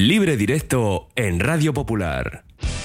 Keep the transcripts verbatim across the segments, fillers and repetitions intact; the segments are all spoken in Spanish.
Libre Directo en Radio Popular.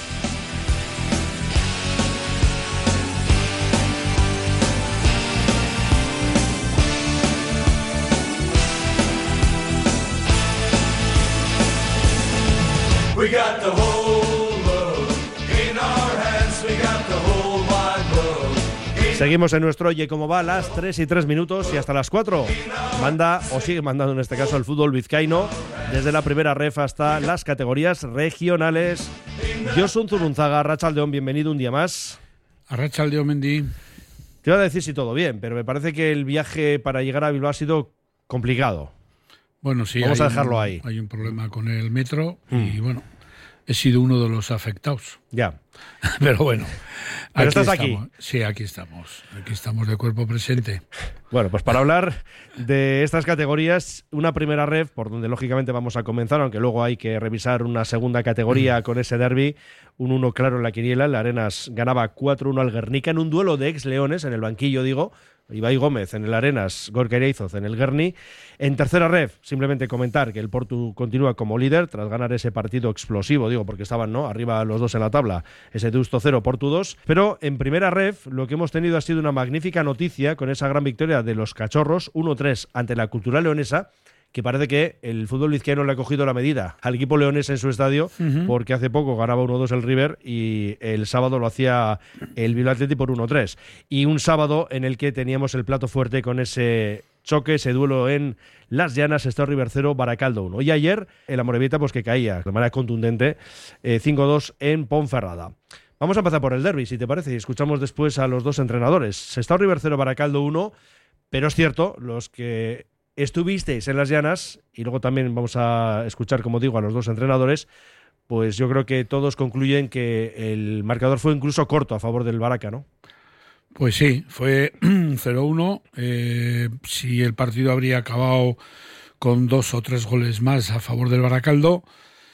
We got the whole world in our hands, we got the whole wide world. Seguimos en nuestro Oye Cómo Va, las tres y tres minutos y hasta las cuatro. Manda, o sigue mandando en este caso, el fútbol vizcaíno, desde la primera ref hasta las categorías regionales. Josun Zurunzaga, Arratsaldeon, bienvenido un día más. Arratsaldeon, Mendy. Te iba a decir si todo bien, pero me parece que el viaje para llegar a Bilbao ha sido complicado. Bueno, sí. Vamos a dejarlo un, ahí. Hay un problema con el metro mm. y, bueno, he sido uno de los afectados. Ya. Pero bueno. Pero estás estamos. aquí. Sí, aquí estamos. Aquí estamos de cuerpo presente. Bueno, pues para hablar de estas categorías, una primera ref, por donde lógicamente vamos a comenzar, aunque luego hay que revisar una segunda categoría mm. con ese derbi, un uno claro en la quiniela. El Arenas ganaba cuatro uno al Guernica en un duelo de ex-leones, en el banquillo digo, Ibai Gómez en el Arenas, Gorka Ireizoz en el Guerni. En tercera ref, simplemente comentar que el Portu continúa como líder tras ganar ese partido explosivo, digo, porque estaban no arriba los dos en la tabla, ese Deusto cero, Portu dos. Pero en primera ref lo que hemos tenido ha sido una magnífica noticia con esa gran victoria de los Cachorros, uno tres ante la Cultural Leonesa, que parece que el fútbol vizcaíno le ha cogido la medida al equipo leonés en su estadio, uh-huh. porque hace poco ganaba uno dos el River y el sábado lo hacía el Bilbao Athletic por uno tres. Y un sábado en el que teníamos el plato fuerte con ese choque, ese duelo en Las Llanas, Sestao River cero, Baracaldo uno. Y ayer el Amorebieta pues que caía de manera contundente eh, cinco dos en Ponferrada. Vamos a empezar por el derbi, si te parece, y escuchamos después a los dos entrenadores. Sestao River cero, Baracaldo uno, pero es cierto, los que estuvisteis en Las Llanas, y luego también vamos a escuchar, como digo, a los dos entrenadores, pues yo creo que todos concluyen que el marcador fue incluso corto a favor del Baraca, ¿no? Pues sí, fue cero uno. Eh, si el partido habría acabado con dos o tres goles más a favor del Baracaldo,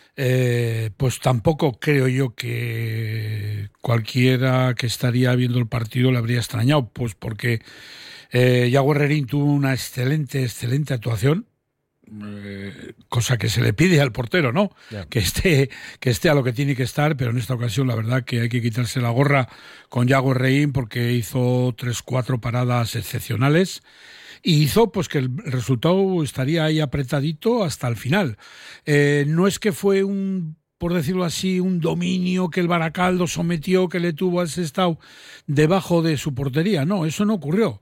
eh, pues tampoco creo yo que cualquiera que estaría viendo el partido le habría extrañado, pues porque Eh, Yago Herrerín tuvo una excelente, excelente actuación, eh, cosa que se le pide al portero, ¿no? Yeah. Que esté, que esté a lo que tiene que estar, pero en esta ocasión la verdad que hay que quitarse la gorra con Yago Herrerín porque hizo tres, cuatro paradas excepcionales y hizo pues que el resultado estaría ahí apretadito hasta el final. Eh, no es que fue un, por decirlo así, un dominio que el Baracaldo sometió, que le tuvo al Sestao debajo de su portería, no, eso no ocurrió.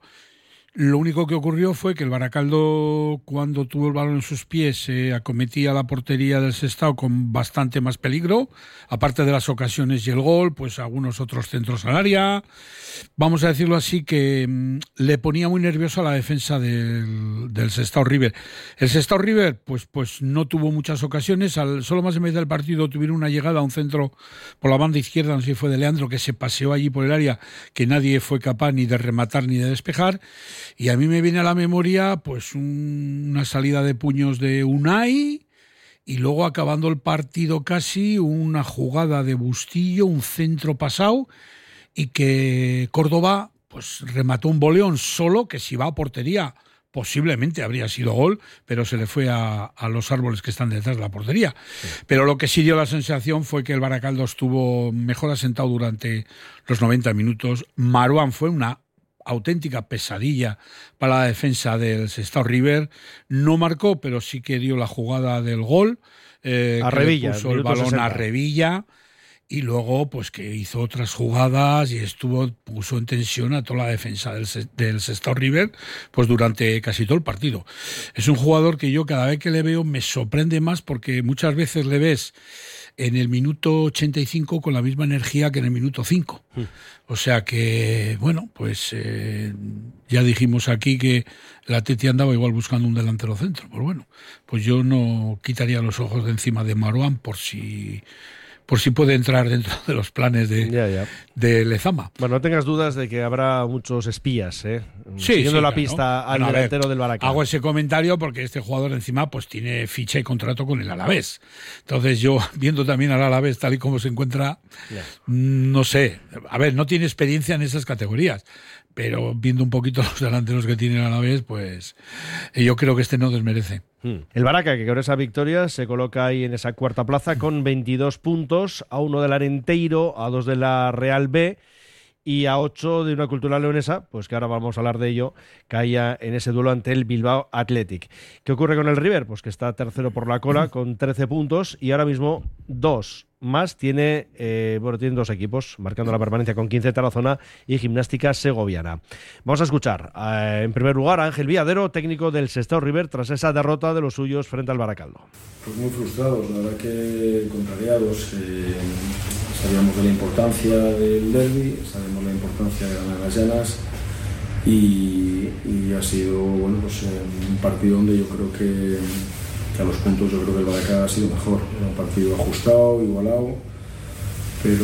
Lo único que ocurrió fue que el Baracaldo, cuando tuvo el balón en sus pies, eh, acometía la portería del Sestao con bastante más peligro, aparte de las ocasiones y el gol, pues algunos otros centros al área. Vamos a decirlo así, que mmm, le ponía muy nervioso a la defensa del, del Sestao River. El Sestao River, pues, pues no tuvo muchas ocasiones, al, solo más en medio del partido tuvieron una llegada a un centro por la banda izquierda, no sé si fue de Leandro, que se paseó allí por el área, que nadie fue capaz ni de rematar ni de despejar. Y a mí me viene a la memoria pues un, una salida de puños de Unai y luego acabando el partido casi una jugada de Bustillo, un centro pasado y que Córdoba pues remató un boleón solo que si va a portería posiblemente habría sido gol, pero se le fue a, a los árboles que están detrás de la portería. Sí. Pero lo que sí dio la sensación fue que el Baracaldo estuvo mejor asentado durante los noventa minutos. Marouane fue una auténtica pesadilla para la defensa del Sestao River. No marcó, pero sí que dio la jugada del gol. Eh, a que Revilla. Le puso el balón sesenta. A Revilla. Y luego, pues que hizo otras jugadas y estuvo, puso en tensión a toda la defensa del, del Sestao River, pues durante casi todo el partido. Es un jugador que yo cada vez que le veo me sorprende más porque muchas veces le ves en el minuto ochenta y cinco con la misma energía que en el minuto cinco. Mm. O sea que, bueno, pues eh, ya dijimos aquí que la Teti andaba igual buscando un delantero centro. Pues bueno, pues yo no quitaría los ojos de encima de Marouane por si... por si puede entrar dentro de los planes de, ya, ya. de Lezama. Bueno, no tengas dudas de que habrá muchos espías, ¿eh? Sí, siguiendo sí, la claro, pista ¿no? al Bueno, delantero ver, del Baracaldo. Hago ese comentario porque este jugador encima pues tiene ficha y contrato con el Alavés. Entonces yo, viendo también al Alavés tal y como se encuentra, ya. no sé, a ver, no tiene experiencia en esas categorías, pero viendo un poquito los delanteros que tiene el Alavés, pues eh, yo creo que este no desmerece. El Baraca, que con esa victoria se coloca ahí en esa cuarta plaza con veintidós puntos, a uno del Arenteiro, a dos de la Real B y a ocho de una Cultural Leonesa, pues que ahora vamos a hablar de ello, caía en ese duelo ante el Bilbao Athletic. ¿Qué ocurre con el River? Pues que está tercero por la cola con trece puntos y ahora mismo dos más tiene, eh, bueno, tienen dos equipos marcando la permanencia con quince, Tarazona y Gimnástica Segoviana. Vamos a escuchar eh, en primer lugar a Ángel Viadero, técnico del Sestao River, tras esa derrota de los suyos frente al Baracaldo. Pues muy frustrados, la verdad que contrariados. Eh, sabíamos de la importancia del derbi, sabemos la importancia de ganar las llanas y, y ha sido, bueno, pues un partido donde yo creo que a los puntos yo creo que el Baraca ha sido mejor. Era un partido ajustado, igualado, pero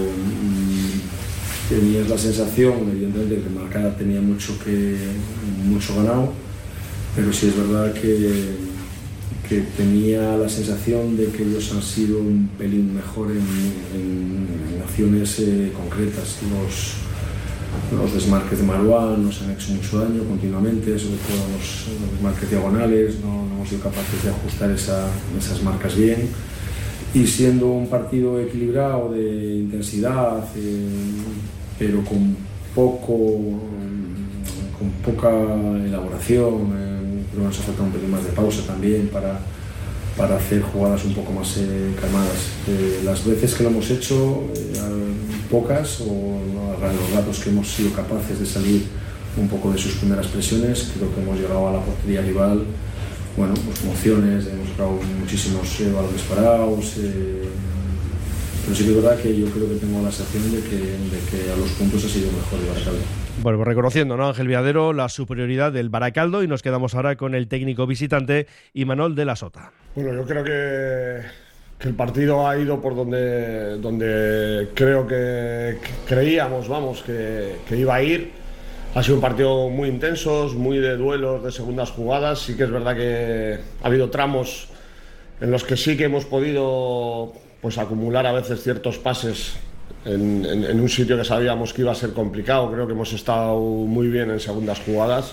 mmm, tenías la sensación, evidentemente, que el Baraca tenía mucho, que, mucho ganado, pero sí es verdad que, que tenía la sensación de que ellos han sido un pelín mejor en, en, en acciones eh, concretas. Los, Los desmarques de Marouane nos han hecho mucho daño continuamente, sobre todo los, los desmarques diagonales, no, no hemos sido capaces de ajustar esa, esas marcas bien. Y siendo un partido equilibrado de intensidad, eh, pero con, poco, con poca elaboración, eh, creo que nos ha faltado un pelín más de pausa también para, para hacer jugadas un poco más eh, calmadas. Eh, las veces que lo hemos hecho, eh, pocas, o los ratos que hemos sido capaces de salir un poco de sus primeras presiones, creo que hemos llegado a la portería rival, bueno, pues con opciones, hemos sacado muchísimos eh, balones parados, eh, pero sí que es verdad que yo creo que tengo la sensación de que, de que a los puntos ha sido mejor el Baracaldo. Bueno, pues reconociendo, ¿no, Ángel Viadero, la superioridad del Baracaldo, y nos quedamos ahora con el técnico visitante Imanol de la Sota. Bueno, yo creo que, que el partido ha ido por donde, donde creo que, que creíamos, vamos, que, que iba a ir. Ha sido un partido muy intenso, muy de duelos, de segundas jugadas. Sí que es verdad que ha habido tramos en los que sí que hemos podido, pues, acumular a veces ciertos pases en, en, en un sitio que sabíamos que iba a ser complicado. Creo que hemos estado muy bien en segundas jugadas.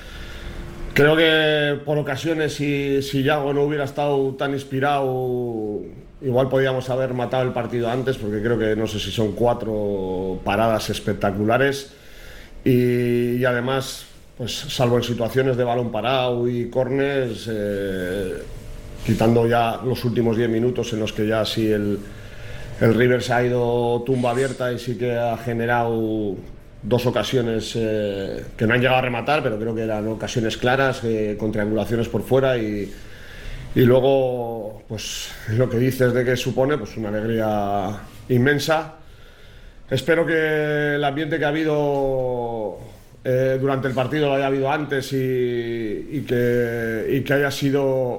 Creo que por ocasiones, si, si Yago no hubiera estado tan inspirado, igual podíamos haber matado el partido antes, porque creo que no sé si son cuatro paradas espectaculares. Y, y además, pues salvo en situaciones de balón parado y córners, eh, quitando ya los últimos diez minutos en los que ya sí el, el River se ha ido tumba abierta y sí que ha generado dos ocasiones eh, que no han llegado a rematar, pero creo que eran ocasiones claras, eh, con triangulaciones por fuera, y, y luego, pues lo que dices de que supone, pues una alegría inmensa. Espero que el ambiente que ha habido eh, durante el partido lo haya habido antes y, y, que, y que haya sido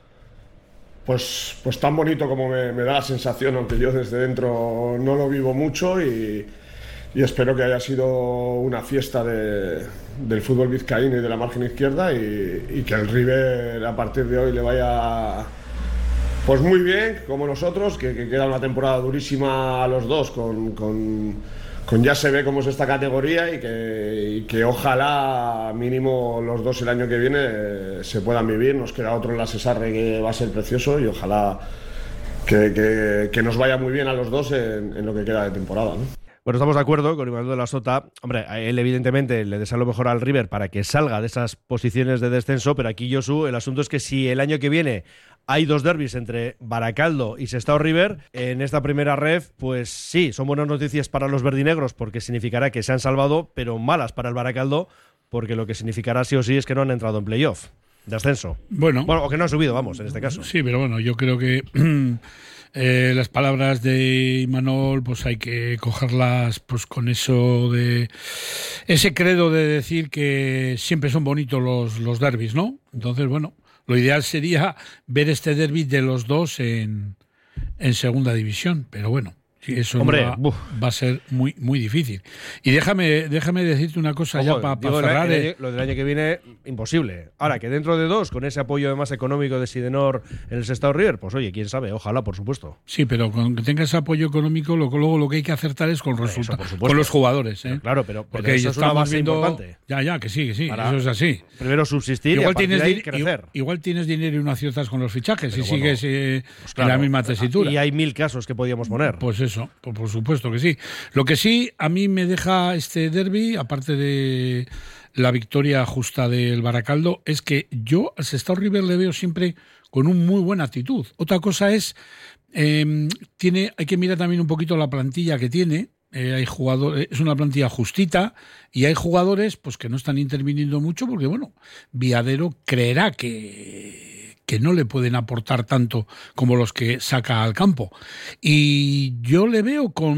pues, pues tan bonito como me, me da la sensación, aunque yo desde dentro no lo vivo mucho, y, y espero que haya sido una fiesta de, del fútbol vizcaíno y de la margen izquierda, y, y que el River a partir de hoy le vaya pues muy bien, como nosotros, que, que queda una temporada durísima a los dos, con, con, con ya se ve cómo es esta categoría, y que, y que ojalá mínimo los dos el año que viene eh, se puedan vivir. Nos queda otro en la Cesarre que va a ser precioso, y ojalá que, que, que nos vaya muy bien a los dos en, en lo que queda de temporada, ¿no? Bueno, estamos de acuerdo con Imanol de la Sota. Hombre, a él evidentemente le desea lo mejor al River para que salga de esas posiciones de descenso, pero aquí, Josu, el asunto es que si el año que viene hay dos derbis entre Baracaldo y Sestao River en esta primera ref, pues sí, son buenas noticias para los verdinegros porque significará que se han salvado, pero malas para el Baracaldo porque lo que significará sí o sí es que no han entrado en playoff de ascenso. Bueno, bueno, o que no han subido, vamos, en este caso. Sí, pero bueno, yo creo que eh, las palabras de Imanol, pues hay que cogerlas pues con eso de ese credo de decir que siempre son bonitos los, los derbis, ¿no? Entonces, bueno, lo ideal sería ver este derbi de los dos en, en segunda división, pero bueno, Sí, eso Hombre, no va, va a ser muy muy difícil. Y déjame déjame decirte una cosa. Ojo, ya para pa cerrar. El año, lo del año que viene, imposible. Ahora, que dentro de dos, con ese apoyo además económico de Sidenor en el Sestao River, pues oye, quién sabe, ojalá, por supuesto. Sí, pero con que tenga ese apoyo económico, lo, luego lo que hay que acertar es con, resulta, con los jugadores. ¿eh? Pero claro, pero, pero porque eso es una base viendo, importante. Ya, ya, que sí, que sí, Para eso es así. Primero subsistir igual y a partir tienes de ahí crecer. Igual, igual tienes dinero y no aciertas con los fichajes pero y bueno, sigues eh, pues claro, en la misma tesitura. Y hay mil casos que podíamos poner. Pues eso, por, por supuesto que sí. Lo que sí, a mí me deja este derbi, aparte de la victoria justa del Baracaldo, es que yo al Sestao River le veo siempre con una muy buena actitud. Otra cosa es, eh, tiene, hay que mirar también un poquito la plantilla que tiene. Eh, hay jugadores, es una plantilla justita y hay jugadores pues que no están interviniendo mucho porque, bueno, Viadero creerá que... que no le pueden aportar tanto como los que saca al campo. Y yo le veo con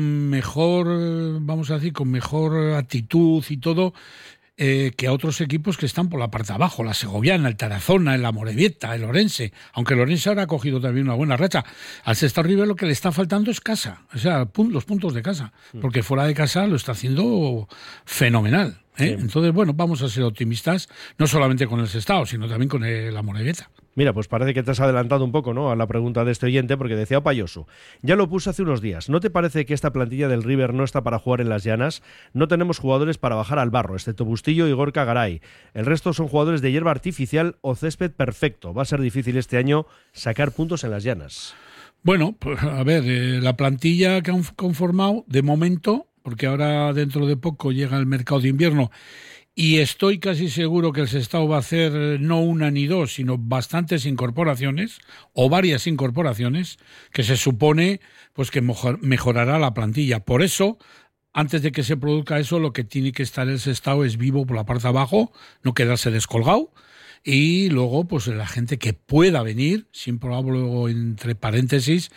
mejor, vamos a decir, con mejor actitud y todo, eh, que a otros equipos que están por la parte de abajo, la Segoviana, el Tarazona, el Amorebieta, el Orense. Aunque el Orense ahora ha cogido también una buena racha. Al Sestao River lo que le está faltando es casa, o sea, los puntos de casa, porque fuera de casa lo está haciendo fenomenal. ¿eh? Sí. Entonces, bueno, vamos a ser optimistas, no solamente con el Sestao, sino también con el Amorebieta. Mira, pues parece que te has adelantado un poco, ¿no?, a la pregunta de este oyente, porque decía Payosu, ya lo puse hace unos días, ¿no te parece que esta plantilla del River no está para jugar en las llanas? No tenemos jugadores para bajar al barro, excepto Bustillo y Gorka Garay. El resto son jugadores de hierba artificial o césped perfecto. Va a ser difícil este año sacar puntos en las llanas. Bueno, pues a ver, eh, la plantilla que han conformado, de momento, porque ahora dentro de poco llega el mercado de invierno, y estoy casi seguro que el Sestao va a hacer no una ni dos, sino bastantes incorporaciones, o varias incorporaciones, que se supone pues que mejor, mejorará la plantilla. Por eso, antes de que se produzca eso, lo que tiene que estar el Sestao es vivo por la parte de abajo, no quedarse descolgado, y luego pues la gente que pueda venir, siempre hablo entre paréntesis,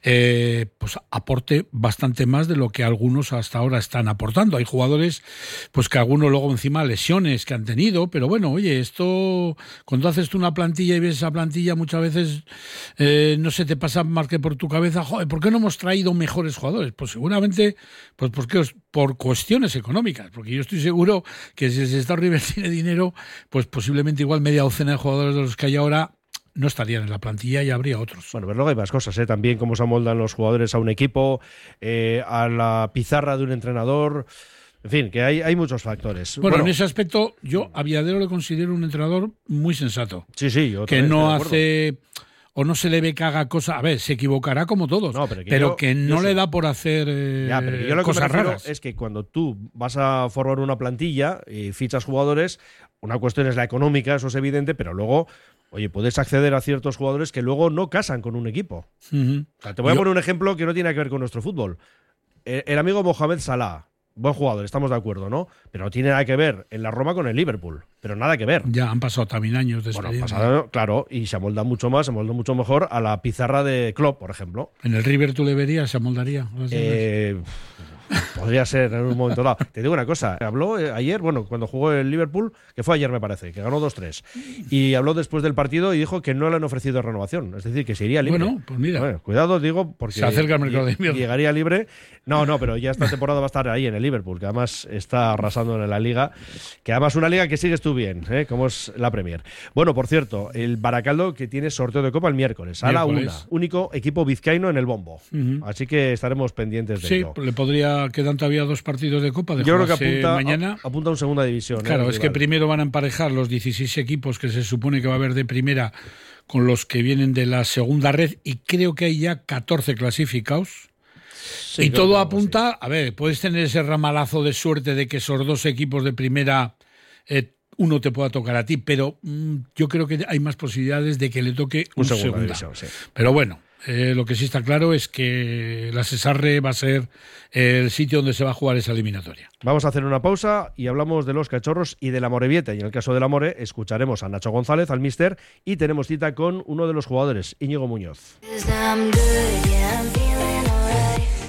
eh, pues aporte bastante más de lo que algunos hasta ahora están aportando. Hay jugadores pues que algunos luego encima lesiones que han tenido, pero bueno, oye, esto cuando haces tú una plantilla y ves esa plantilla muchas veces eh, no se te pasa más que por tu cabeza, joder, ¿por qué no hemos traído mejores jugadores? Pues seguramente pues porque os, por cuestiones económicas, porque yo estoy seguro que si el Sestao River tiene dinero, pues posiblemente igual media docena de jugadores de los que hay ahora no estarían en la plantilla y habría otros. Bueno, pero luego hay más cosas, ¿eh? También cómo se amoldan los jugadores a un equipo, eh, a la pizarra de un entrenador. En fin, que hay, hay muchos factores. Bueno, bueno, en ese aspecto, yo a Viadero le considero un entrenador muy sensato. Sí, sí, yo que no hace o no se le ve que haga cosas. A ver, se equivocará como todos, no, pero que, pero yo, que no yo le da por hacer eh, ya, pero que yo lo cosas que me raras. Es que cuando tú vas a formar una plantilla y fichas jugadores, una cuestión es la económica, eso es evidente, pero luego, oye, puedes acceder a ciertos jugadores que luego no casan con un equipo. Uh-huh. O sea, te voy a yo, poner un ejemplo que no tiene que ver con nuestro fútbol. El, el amigo Mohamed Salah, buen jugador, estamos de acuerdo, ¿no? Pero no tiene nada que ver en la Roma con el Liverpool. Pero nada que ver. Ya han pasado también años de bueno, experiencia. Pasado, claro, y se amolda mucho más, se amolda mucho mejor a la pizarra de Klopp, por ejemplo. ¿En el River tú le verías, se amoldaría? Eh, podría ser en un momento dado. Te digo una cosa, habló ayer, bueno, cuando jugó el Liverpool, que fue ayer me parece, que ganó dos tres, y habló después del partido y dijo que no le han ofrecido renovación, es decir, que se iría libre. Bueno, pues mira. Bueno, cuidado, digo, porque se acerca el mercado de invierno. Llegaría libre. No, no, pero ya esta temporada va a estar ahí en el Liverpool, que además está arrasando en la liga, que además una liga que sigues tú bien, ¿eh? Como es la Premier. Bueno, por cierto, el Baracaldo que tiene sorteo de Copa el miércoles, a la una, único equipo vizcaíno en el bombo. Uh-huh. Así que estaremos pendientes de sí, ello. Sí, le podría, quedan todavía dos partidos de Copa de Yo creo que apunta, mañana. A, apunta a un segunda división. Claro, ¿eh? es que primero van a emparejar los dieciséis equipos que se supone que va a haber de primera con los que vienen de la segunda red y creo que hay ya catorce clasificados. Sí, y todo apunta, sí. A ver, puedes tener ese ramalazo de suerte de que esos dos equipos de primera, eh, uno te pueda tocar a ti, pero mmm, yo creo que hay más posibilidades de que le toque un, un segunda. División, sí. Pero bueno, eh, lo que sí está claro es que la Cesarre va a ser el sitio donde se va a jugar esa eliminatoria. Vamos a hacer una pausa y hablamos de los Cachorros y de la Amorebieta. Y en el caso de la More, escucharemos a Nacho González, al míster, y tenemos cita con uno de los jugadores, Íñigo Muñoz.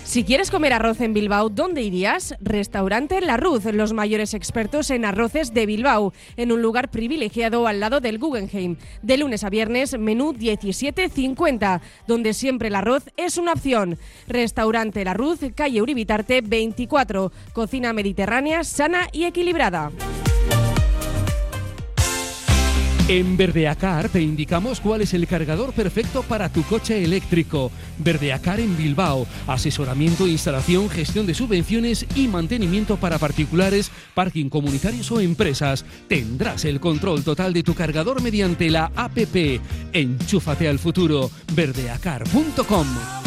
Si quieres comer arroz en Bilbao, ¿dónde irías? Restaurante La Ruz, los mayores expertos en arroces de Bilbao, en un lugar privilegiado al lado del Guggenheim. De lunes a viernes, menú diecisiete cincuenta, donde siempre el arroz es una opción. Restaurante La Ruz, calle Uribitarte veinticuatro, cocina mediterránea, sana y equilibrada. En Verdeacar te indicamos cuál es el cargador perfecto para tu coche eléctrico. Verdeacar en Bilbao. Asesoramiento, instalación, gestión de subvenciones y mantenimiento para particulares, parking comunitarios o empresas. Tendrás el control total de tu cargador mediante la app. Enchúfate al futuro. verdeacar punto com.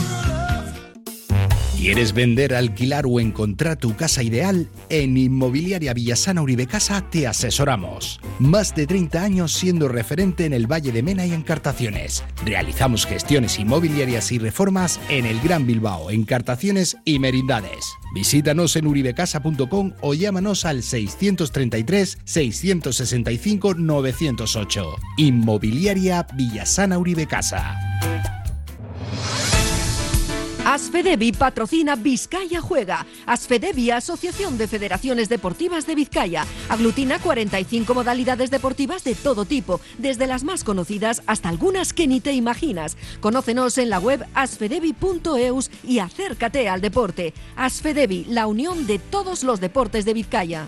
¿Quieres vender, alquilar o encontrar tu casa ideal? En Inmobiliaria Villasana Uribecasa te asesoramos. Más de treinta años siendo referente en el Valle de Mena y Encartaciones. Realizamos gestiones inmobiliarias y reformas en el Gran Bilbao, Encartaciones y Merindades. Visítanos en uribecasa punto com o llámanos al seiscientos treinta y tres, seiscientos sesenta y cinco, novecientos ocho. Inmobiliaria Villasana Uribecasa. Asfedevi patrocina Vizcaya Juega. Asfedevi, Asociación de Federaciones Deportivas de Vizcaya. Aglutina cuarenta y cinco modalidades deportivas de todo tipo, desde las más conocidas hasta algunas que ni te imaginas. Conócenos en la web asfedevi punto eus y acércate al deporte. Asfedevi, la unión de todos los deportes de Vizcaya.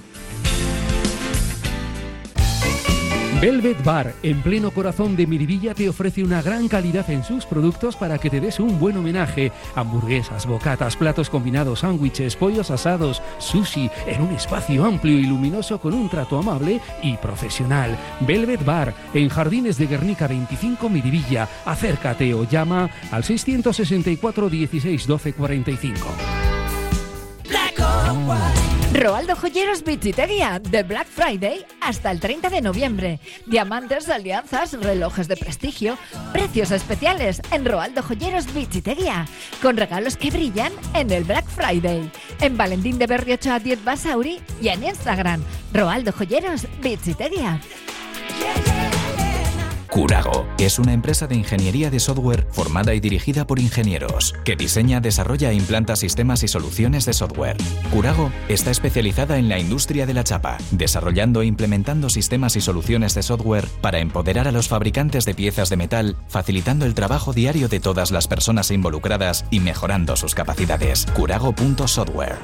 Velvet Bar, en pleno corazón de Miribilla, te ofrece una gran calidad en sus productos para que te des un buen homenaje. Hamburguesas, bocatas, platos combinados, sándwiches, pollos asados, sushi, en un espacio amplio y luminoso con un trato amable y profesional. Velvet Bar, en Jardines de Guernica veinticinco, Miribilla. Acércate o llama al seiscientos sesenta y cuatro, dieciséis, doce, cuarenta y cinco. Roaldo Joyeros Bichiteguía, de Black Friday hasta el treinta de noviembre. Diamantes, alianzas, relojes de prestigio, precios especiales en Roaldo Joyeros Bichiteguía, con regalos que brillan en el Black Friday. En Valentín de Berriocho a diez Basauri y en Instagram, Roaldo Joyeros Bichiteguía. Curago es una empresa de ingeniería de software formada y dirigida por ingenieros, que diseña, desarrolla e implanta sistemas y soluciones de software. Curago está especializada en la industria de la chapa, desarrollando e implementando sistemas y soluciones de software para empoderar a los fabricantes de piezas de metal, facilitando el trabajo diario de todas las personas involucradas y mejorando sus capacidades. Curago punto software.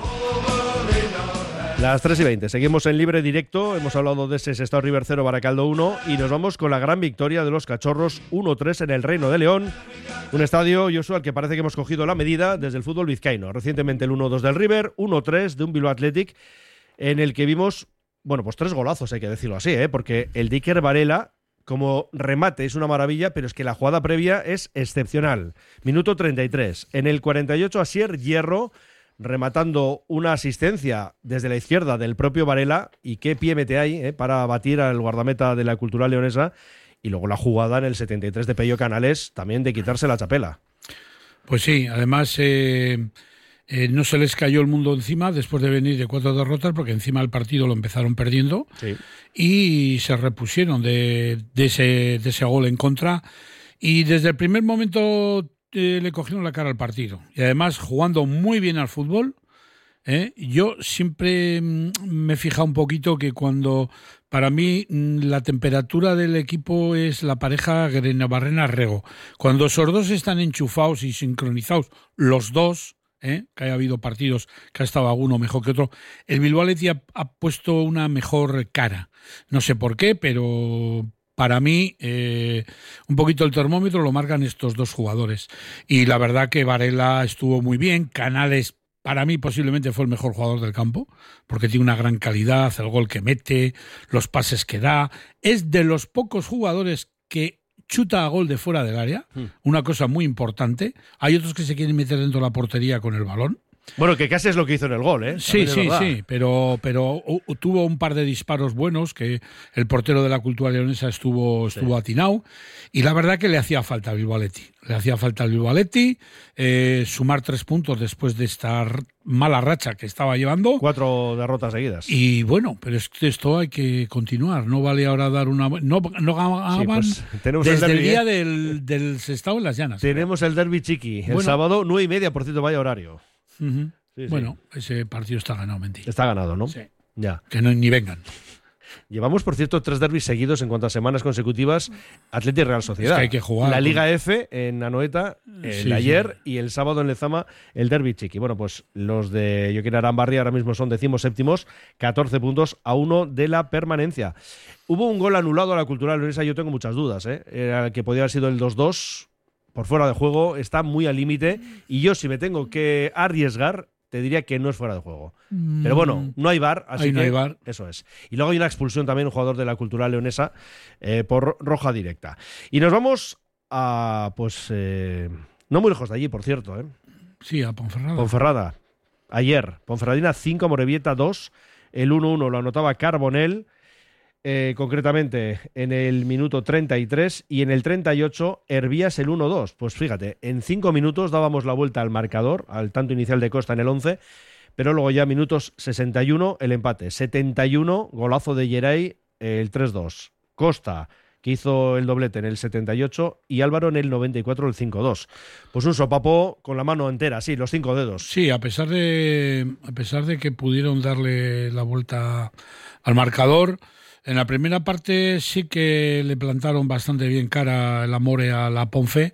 Las tres y veinte, seguimos en libre directo, hemos hablado de ese Sestao River cero, Baracaldo uno y nos vamos con la gran victoria de los Cachorros uno tres en el Reino de León, un estadio, Joshua, al que parece que hemos cogido la medida desde el fútbol vizcaíno. Recientemente el uno dos del River, uno tres de un Bilbao Athletic, en el que vimos, bueno, pues tres golazos, hay que decirlo así, ¿eh? Porque el de Iker Varela como remate es una maravilla, pero es que la jugada previa es excepcional. Minuto treinta y tres, en el cuarenta y ocho Asier Hierro, rematando una asistencia desde la izquierda del propio Varela, y qué pie mete ahí eh, para batir al guardameta de la Cultural Leonesa, y luego la jugada en el setenta y tres de Pello Canales, también de quitarse la chapela. Pues sí, además eh, eh, no se les cayó el mundo encima después de venir de cuatro derrotas, porque encima el partido lo empezaron perdiendo, sí, y se repusieron de, de, ese, de ese gol en contra, y desde el primer momento Eh, le cogieron la cara al partido, y además jugando muy bien al fútbol. ¿eh? Yo siempre mm, me he fijado un poquito que cuando, para mí, mm, la temperatura del equipo es la pareja Grenabarrena-Rego. Cuando esos dos están enchufados y sincronizados, los dos, ¿eh? que haya habido partidos que ha estado alguno mejor que otro, el Bilbao Athletic ha, ha puesto una mejor cara. No sé por qué, pero para mí, eh, un poquito el termómetro lo marcan estos dos jugadores. Y la verdad que Varela estuvo muy bien. Canales, para mí, posiblemente fue el mejor jugador del campo, porque tiene una gran calidad, el gol que mete, los pases que da. Es de los pocos jugadores que chuta a gol de fuera del área, mm. una cosa muy importante. Hay otros que se quieren meter dentro de la portería con el balón. Bueno, que casi es lo que hizo en el gol, ¿eh? Sí, sí, sí, pero, pero uh, tuvo un par de disparos buenos, que el portero de la Cultural Leonesa estuvo, estuvo sí. atinado, y la verdad que le hacía falta al Bilbao Athletic. Le hacía falta al Bilbao Athletic eh, sumar tres puntos después de esta mala racha que estaba llevando. Cuatro derrotas seguidas. Y bueno, pero es que esto hay que continuar. No vale ahora dar una... No, no ganaban sí, pues, desde el, derbi, el día ¿eh? del, del Sestao en las Llanas. Tenemos el derbi chiqui, el bueno, sábado, nueve y media, por cierto, vaya horario. Uh-huh. Sí, sí. Bueno, ese partido está ganado, mentira. Está ganado, ¿no? Sí. Ya. Que no, ni vengan. Llevamos, por cierto, tres derbis seguidos en cuanto a semanas consecutivas, Atleti y Real Sociedad. Es que hay que jugar. La con... Liga F en Anoeta el Sí, ayer sí. y el sábado en Lezama el derbi chiqui. Bueno, pues los de Joaquín Arambarri ahora mismo son decimos séptimos, catorce puntos a uno de la permanencia. Hubo un gol anulado a la Cultural Leonesa, yo tengo muchas dudas, ¿eh? Era el que podía haber sido el dos dos, por fuera de juego, está muy al límite y yo si me tengo que arriesgar te diría que no es fuera de juego. Pero bueno, no hay V A R, así Ahí que no hay V A R. eso es. Y luego hay una expulsión también, un jugador de la Cultural Leonesa, eh, por roja directa. Y nos vamos a, pues, eh, no muy lejos de allí, por cierto, ¿eh? Sí, a Ponferrada. Ponferrada. Ayer, Ponferradina cinco, Morevieta dos. El uno uno lo anotaba Carbonell, eh, concretamente en el minuto treinta y tres, y en el treinta y ocho Hervías el uno dos. Pues fíjate, en cinco minutos dábamos la vuelta al marcador, al tanto inicial de Costa en el once, pero luego ya minutos sesenta y uno el empate, setenta y uno golazo de Yeray, el tres dos. Costa, que hizo el doblete en el setenta y ocho, y Álvaro en el noventa y cuatro el cinco dos. Pues un sopapo con la mano entera, sí, los cinco dedos. Sí, a pesar de a pesar de que pudieron darle la vuelta al marcador, en la primera parte sí que le plantaron bastante bien cara el Amore a la Ponfe,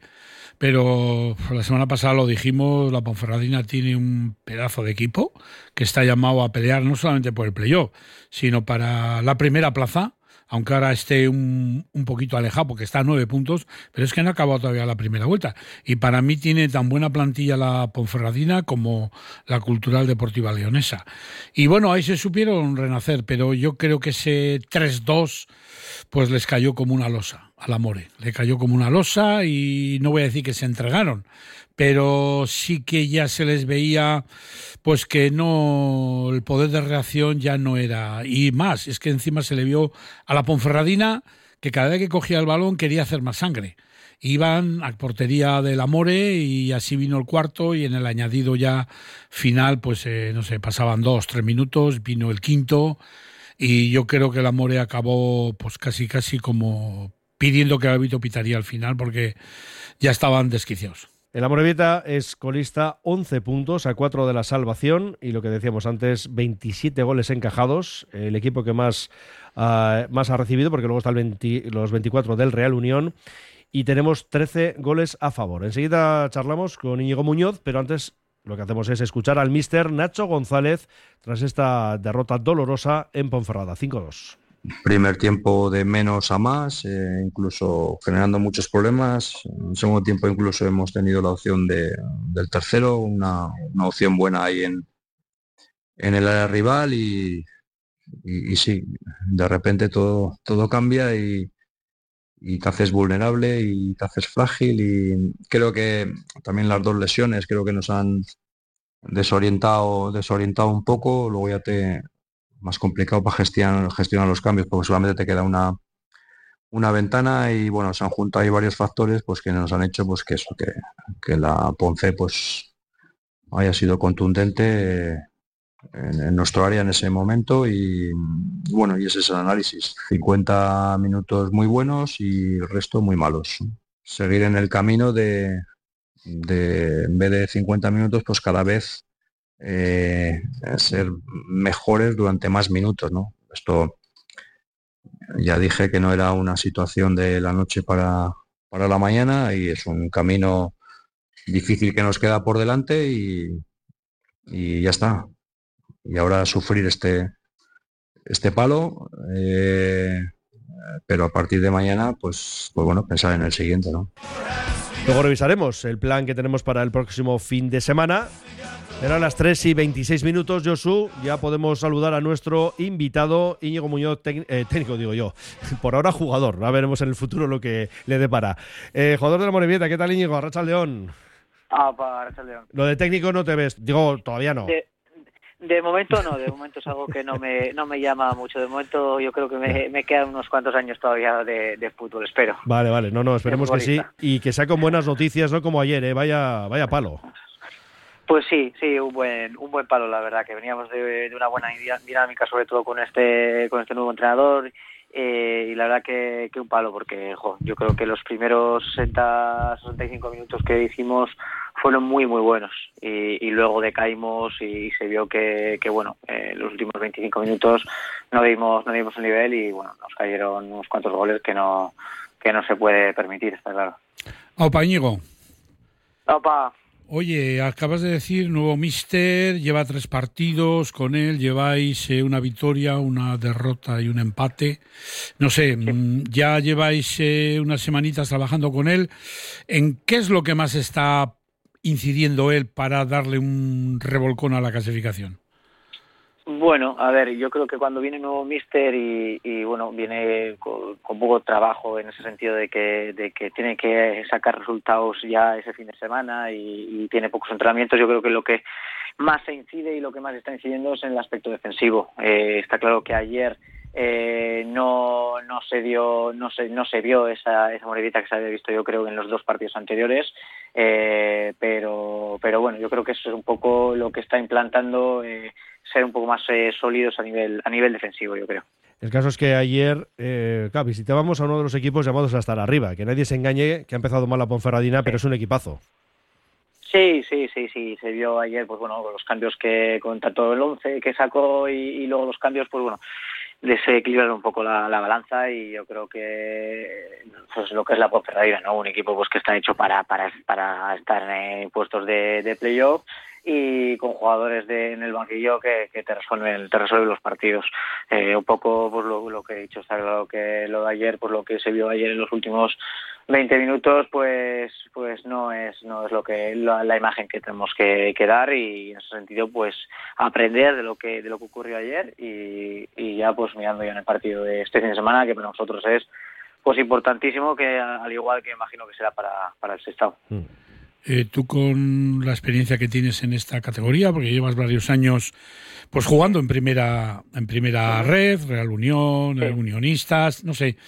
pero la semana pasada lo dijimos, la Ponferradina tiene un pedazo de equipo que está llamado a pelear no solamente por el playoff, sino para la primera plaza, aunque ahora esté un, un poquito alejado porque está a nueve puntos, pero es que no ha acabado todavía la primera vuelta. Y para mí tiene tan buena plantilla la Ponferradina como la Cultural Deportiva Leonesa. Y bueno, ahí se supieron renacer, pero yo creo que ese tres dos pues les cayó como una losa al Amore. Le cayó como una losa y no voy a decir que se entregaron, pero sí que ya se les veía pues que no, el poder de reacción ya no era, y más, es que encima se le vio a la Ponferradina que cada vez que cogía el balón quería hacer más sangre. Iban a portería del Amore y así vino el cuarto, y en el añadido ya final, pues eh, no sé, pasaban dos, tres minutos, vino el quinto, y yo creo que el Amore acabó pues casi casi como pidiendo que el árbitro pitaría al final porque ya estaban desquiciados. El Amorebieta es colista, once puntos a cuatro de la salvación, y lo que decíamos antes, veintisiete goles encajados, el equipo que más, uh, más ha recibido, porque luego está el veinte, los veinticuatro del Real Unión, y tenemos trece goles a favor. Enseguida charlamos con Íñigo Muñoz, pero antes lo que hacemos es escuchar al míster Nacho González tras esta derrota dolorosa en Ponferrada, cinco dos. Primer tiempo de menos a más, eh, incluso generando muchos problemas. En segundo tiempo incluso hemos tenido la opción de, del tercero, una, una opción buena ahí en, en el área rival y, y, y sí, de repente todo, todo cambia y, y te haces vulnerable y te haces frágil, y creo que también las dos lesiones creo que nos han desorientado, desorientado un poco. Luego ya te... más complicado para gestionar, gestionar los cambios porque solamente te queda una, una ventana, y bueno, se han juntado ahí varios factores pues que nos han hecho pues que eso, que, que la Ponce pues haya sido contundente en, en nuestro área en ese momento, y bueno, y ese es el análisis. cincuenta minutos muy buenos y el resto muy malos. Seguir en el camino de, de en vez de cincuenta minutos, pues cada vez Eh, ser mejores durante más minutos, ¿no? Esto ya dije que no era una situación de la noche para, para la mañana, y es un camino difícil que nos queda por delante, y, y ya está. Y ahora sufrir este, este palo, eh, pero a partir de mañana, pues, pues bueno, pensar en el siguiente, ¿no? Luego revisaremos el plan que tenemos para el próximo fin de semana. Eran las tres y veintiséis minutos, Josu. Ya podemos saludar a nuestro invitado, Íñigo Muñoz, tec- eh, técnico, digo yo. Por ahora jugador, ya veremos en el futuro lo que le depara. Eh, jugador de la Morevieta, ¿qué tal, Íñigo? Arratsaldeón. Ah, para Arratsaldeón. Lo de técnico no te ves, digo, todavía no. De, de momento no, de momento es algo que no me, no me llama mucho. De momento yo creo que me, me quedan unos cuantos años todavía de, de fútbol, espero. Vale, vale, no, no, esperemos que sí. Y que sea con buenas noticias, no como ayer, ¿eh? Vaya, vaya palo. Pues sí, sí, un buen un buen palo, la verdad, que veníamos de, de una buena dinámica, sobre todo con este con este nuevo entrenador, eh, y la verdad que, que un palo, porque jo, yo creo que los primeros sesenta, sesenta y cinco minutos que hicimos fueron muy muy buenos y, y luego decaímos y se vio que, que bueno, eh, los últimos veinticinco minutos no dimos no dimos el nivel y bueno, nos cayeron unos cuantos goles que no que no se puede permitir, está claro. Opa, Íñigo. Opa. Oye, acabas de decir, nuevo míster, lleva tres partidos con él, lleváis eh, una victoria, una derrota y un empate. No sé, sí. Ya lleváis eh, unas semanitas trabajando con él. ¿En qué es lo que más está incidiendo él para darle un revolcón a la clasificación? Bueno, a ver, yo creo que cuando viene nuevo míster y, y bueno, viene con, con poco trabajo en ese sentido de que de que tiene que sacar resultados ya ese fin de semana y, y tiene pocos entrenamientos, yo creo que lo que más se incide y lo que más está incidiendo es en el aspecto defensivo. Eh, está claro que ayer eh, no no se dio no se no se vio esa esa Morevieta que se había visto yo creo en los dos partidos anteriores, eh, pero pero bueno, yo creo que eso es un poco lo que está implantando, eh, ser un poco más eh, sólidos a nivel a nivel defensivo, yo creo. El caso es que ayer eh, claro, visitábamos a uno de los equipos llamados a estar arriba, que nadie se engañe que ha empezado mal la Ponferradina, sí. Pero es un equipazo. Sí, sí, sí, sí, se vio ayer, pues bueno, los cambios que con tanto el once que sacó y, y luego los cambios, pues bueno, desequilibraron un poco la, la balanza y yo creo que pues lo que es la Ponferradina, ¿no? Un equipo pues que está hecho para para para estar en puestos de, de playoff y con jugadores de, en el banquillo que, que te resuelven te resuelven los partidos. Eh, un poco pues lo, lo que he dicho, está claro que lo de ayer, pues lo que se vio ayer en los últimos veinte minutos, pues pues no es no es lo que la, la imagen que tenemos que, que dar y en ese sentido pues aprender de lo que de lo que ocurrió ayer y, y ya pues mirando ya en el partido de este fin de semana, que para nosotros es pues importantísimo, que al igual que imagino que será para, para el Sestao. Mm. Eh, tú con la experiencia que tienes en esta categoría, porque llevas varios años pues jugando en primera en primera red, Real Unión, sí. Unionistas, no sé,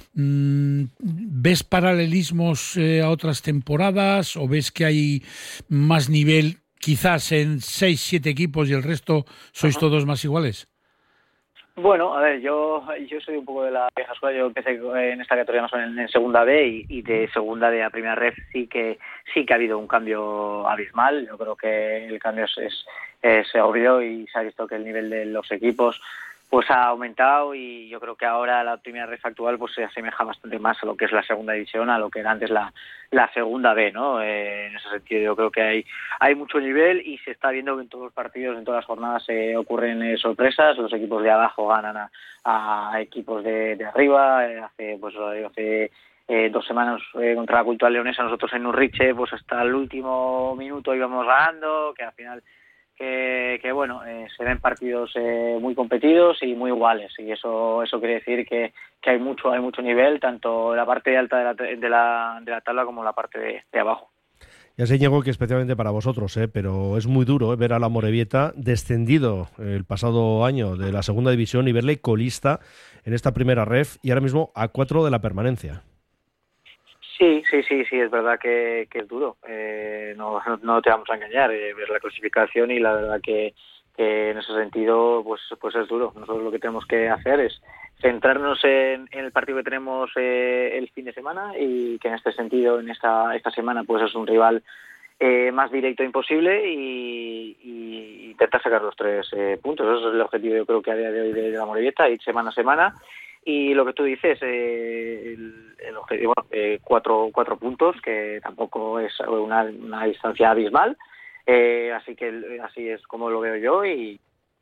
¿ves paralelismos eh, a otras temporadas o ves que hay más nivel quizás en seis, siete equipos y el resto sois uh-huh. todos más iguales? Bueno, a ver, yo yo soy un poco de la vieja escuela. Yo empecé en esta categoría más o menos en segunda B y, y de segunda B a primera red sí que sí que ha habido un cambio abismal. Yo creo que el cambio es, es, es obvio y se ha visto que el nivel de los equipos pues ha aumentado y yo creo que ahora la primera red actual pues se asemeja bastante más a lo que es la segunda división, a lo que era antes la, la segunda B, ¿no? Eh, en ese sentido yo creo que hay hay mucho nivel y se está viendo que en todos los partidos, en todas las jornadas eh, ocurren eh, sorpresas. Los equipos de abajo ganan a, a equipos de, de arriba. Eh, hace pues hace eh, dos semanas eh, contra la Cultural Leonesa nosotros en Urriche pues hasta el último minuto íbamos ganando, que al final que, que bueno, eh, se ven partidos eh, muy competidos y muy iguales y eso eso quiere decir que, que hay mucho hay mucho nivel, tanto en la parte alta de la, de la, de la tabla como en la parte de, de abajo. Ya sé, Ñigo, que especialmente para vosotros, ¿eh? Pero es muy duro ¿eh? ver a la Morevieta descendido el pasado año de la segunda división y verle colista en esta primera ref y ahora mismo a cuatro de la permanencia. Sí, sí, sí, sí, es verdad que, que es duro. Eh, no, no te vamos a engañar, eh, ver la clasificación y la verdad que, que en ese sentido pues pues es duro. Nosotros lo que tenemos que hacer es centrarnos en, en el partido que tenemos eh, el fin de semana y que en este sentido, en esta esta semana pues es un rival eh, más directo imposible y, y intentar sacar los tres eh, puntos. Ese es el objetivo yo creo que a día de hoy de, de la Morevieta, ir semana a semana. Y lo que tú dices, eh, el, el objetivo, eh, cuatro, cuatro puntos, que tampoco es una, una distancia abismal, eh, así que así es como lo veo yo y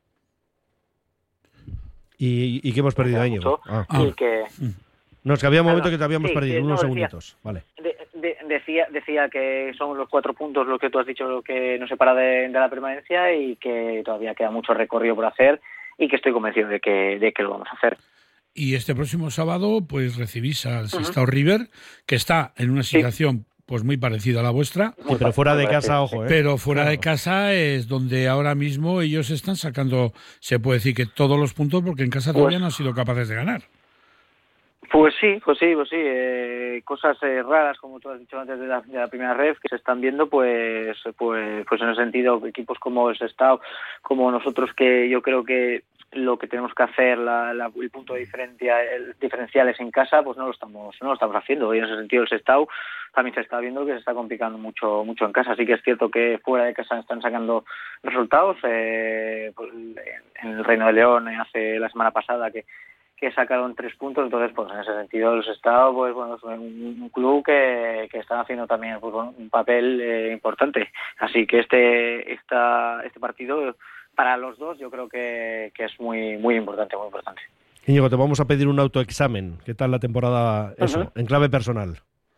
y, y que hemos perdido ahí. Ah. Y que no, es que había un momento que te habíamos sí, perdido, sí, unos no, segunditos, decía, vale. De, de, decía decía que son los cuatro puntos los que tú has dicho, lo que nos separa de, de la permanencia y que todavía queda mucho recorrido por hacer y que estoy convencido de que de que lo vamos a hacer. Y este próximo sábado pues recibís al Sestao uh-huh. River, que está en una situación sí. pues muy parecida a la vuestra. Sí, pero fuera de casa, ojo, ¿eh? Pero fuera claro. de casa es donde ahora mismo ellos están sacando, se puede decir que todos los puntos, porque en casa pues, todavía no han sido capaces de ganar. Pues sí, pues sí, pues sí. Eh, cosas eh, raras, como tú has dicho antes de la, de la primera ref, que se están viendo, pues, pues, pues en ese sentido, equipos como el Sestao, como nosotros, que yo creo que lo que tenemos que hacer, la, la, el punto diferencia, el diferencial es en casa, pues no lo estamos no lo estamos haciendo. Y en ese sentido el Sestao también se está viendo que se está complicando mucho mucho en casa. Así que es cierto que fuera de casa están sacando resultados. Eh, pues, en el Reino de León hace la semana pasada que que sacaron tres puntos, entonces pues en ese sentido el Sestao pues bueno es un, un club que, que está haciendo también pues, bueno, un papel eh, importante. Así que este esta, este partido para los dos yo creo que, que es muy muy importante, muy importante. Íñigo, te vamos a pedir un autoexamen. ¿Qué tal la temporada, eso, uh-huh. en clave personal?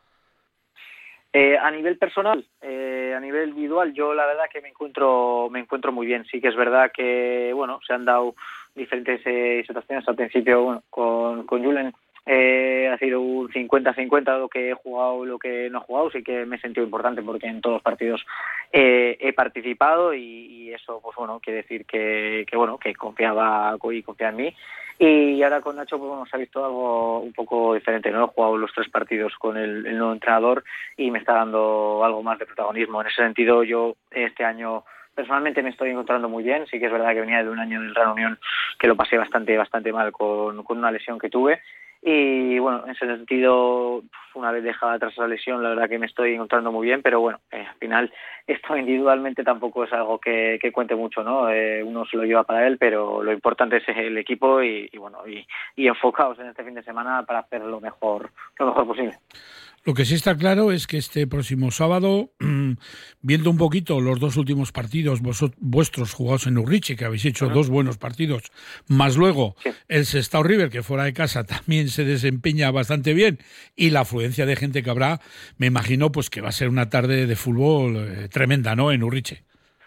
Eh, a nivel personal, eh, a nivel individual, yo la verdad que me encuentro me encuentro muy bien. Sí que es verdad que bueno se han dado diferentes eh, situaciones al principio. Bueno, con con Julen eh, ha sido un cincuenta cincuenta lo que he jugado, lo que no he jugado. Sí que me he sentido importante porque en todos los partidos eh, he participado y, y eso pues bueno quiere decir que, que bueno que confiaba y confía en mí. Y ahora con Nacho pues bueno, se ha visto algo un poco diferente, ¿no? He jugado los tres partidos con el, el nuevo entrenador y me está dando algo más de protagonismo. En ese sentido yo este año personalmente me estoy encontrando muy bien. Sí que es verdad que venía de un año del Real Unión que lo pasé bastante bastante mal con, con una lesión que tuve. Y bueno, en ese sentido, una vez dejada atrás la lesión, la verdad que me estoy encontrando muy bien, pero bueno, eh, al final esto individualmente tampoco es algo que, que cuente mucho, ¿no? Eh, uno se lo lleva para él, pero lo importante es el equipo y, y bueno, y, y enfocados en este fin de semana para hacer lo mejor, lo mejor posible. Lo que sí está claro es que este próximo sábado, viendo un poquito los dos últimos partidos vos, vuestros jugados en Urriche, que habéis hecho uh-huh. dos buenos partidos, más luego sí. el Sestao River, que fuera de casa también se desempeña bastante bien, y la afluencia de gente que habrá, me imagino pues que va a ser una tarde de fútbol eh, tremenda, ¿no?, en Urriche.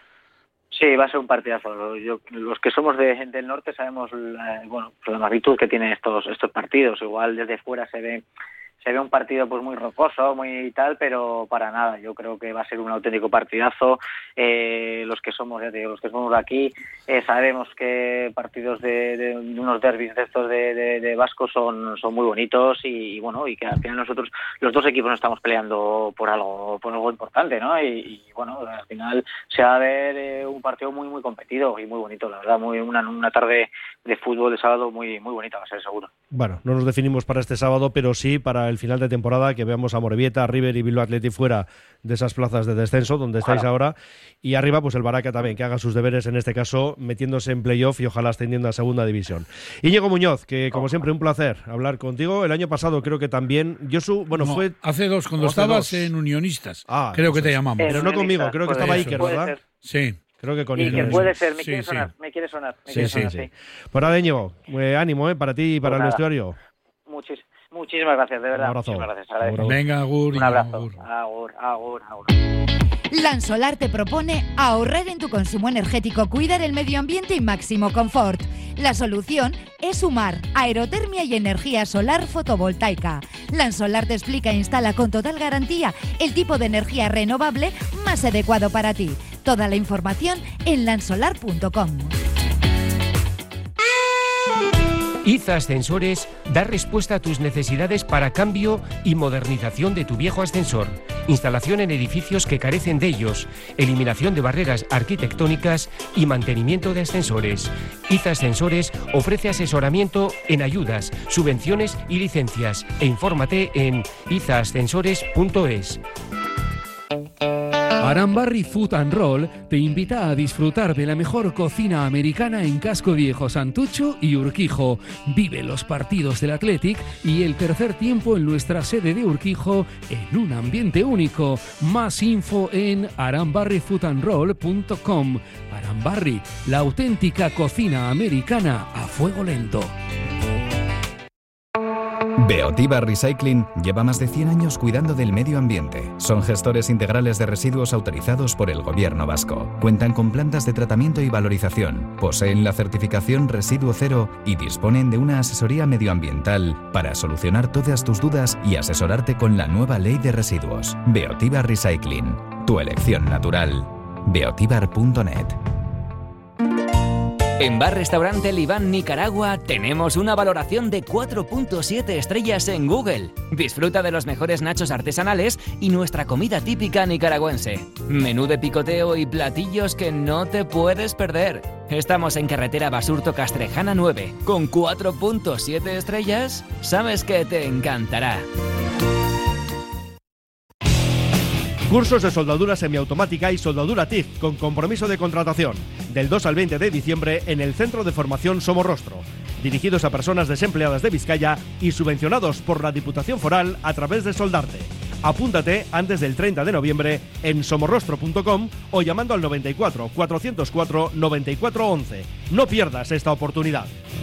Sí, va a ser un partidazo. Yo, los que somos de gente del norte sabemos la, bueno, la magnitud que tienen estos estos partidos. Igual desde fuera se ve se ve un partido pues muy rocoso, muy tal, pero para nada. Yo creo que va a ser un auténtico partidazo. Eh, los que somos, ya te digo, los que somos de aquí, eh, sabemos que partidos de, de, de unos derbis de estos de, de, de vascos son, son muy bonitos y, y bueno, y que al final nosotros, los dos equipos nos estamos peleando por algo, por algo importante, ¿no? Y, y bueno, al final se va a ver eh, un partido muy, muy competido y muy bonito, la verdad, muy una, una tarde de fútbol de sábado muy, muy bonita va a ser seguro. Bueno, no nos definimos para este sábado, pero sí para el final de temporada, que veamos a Morevieta, River y Bilbao Athletic fuera de esas plazas de descenso donde estáis ojalá. ahora, y arriba pues el Baraca también, que haga sus deberes en este caso, metiéndose en playoff y ojalá ascendiendo a segunda división. Íñigo Muñoz, que como siempre un placer hablar contigo. El año pasado creo que también Josu, bueno, no, fue hace dos cuando hace estabas dos. en Unionistas, ah, creo que te llamamos, pero no conmigo, creo que estaba Iker, ¿verdad? Sí. Creo que con Iker puede ser, me sí, quiere sí. sonar, me quiere sonar, me sí, quiere sí, sonar, sí. sí. Pues nada, Íñigo, eh, ánimo, eh, para ti y para pues el vestuario. Muchis, muchísimas gracias, de verdad. Un abrazo. Muchísimas gracias, agradezco. Venga, agur. Un abrazo. Agur, agur, agur. agur. Lansolar te propone ahorrar en tu consumo energético, cuidar el medio ambiente y máximo confort. La solución es sumar aerotermia y energía solar fotovoltaica. Lansolar te explica e instala con total garantía el tipo de energía renovable más adecuado para ti. Toda la información en lansolar punto com. I Z A Ascensores da respuesta a tus necesidades para cambio y modernización de tu viejo ascensor, instalación en edificios que carecen de ellos, eliminación de barreras arquitectónicas y mantenimiento de ascensores. I Z A Ascensores ofrece asesoramiento en ayudas, subvenciones y licencias, e infórmate en i z a ascensores punto es. Arambarri Food and Roll te invita a disfrutar de la mejor cocina americana en Casco Viejo, Santucho y Urquijo. Vive los partidos del Athletic y el tercer tiempo en nuestra sede de Urquijo en un ambiente único. Más info en arambarri food and roll punto com. Arambarri, la auténtica cocina americana a fuego lento. Beotiba Recycling lleva más de cien años cuidando del medio ambiente. Son gestores integrales de residuos autorizados por el Gobierno vasco. Cuentan con plantas de tratamiento y valorización, poseen la certificación Residuo Cero y disponen de una asesoría medioambiental para solucionar todas tus dudas y asesorarte con la nueva ley de residuos. Beotiba Recycling, tu elección natural. beotibar punto net. En Bar Restaurante Libán Nicaragua tenemos una valoración de cuatro punto siete estrellas en Google. Disfruta de los mejores nachos artesanales y nuestra comida típica nicaragüense. Menú de picoteo y platillos que no te puedes perder. Estamos en carretera Basurto Castrejana nueve, con cuatro punto siete estrellas. Sabes que te encantará. Cursos de soldadura semiautomática y soldadura T I G con compromiso de contratación. Del dos al veinte de diciembre en el Centro de Formación Somorrostro. Dirigidos a personas desempleadas de Vizcaya y subvencionados por la Diputación Foral a través de Soldarte. Apúntate antes del treinta de noviembre en somorrostro punto com o llamando al noventa y cuatro, cuatrocientos cuatro, noventa y cuatro once. No pierdas esta oportunidad.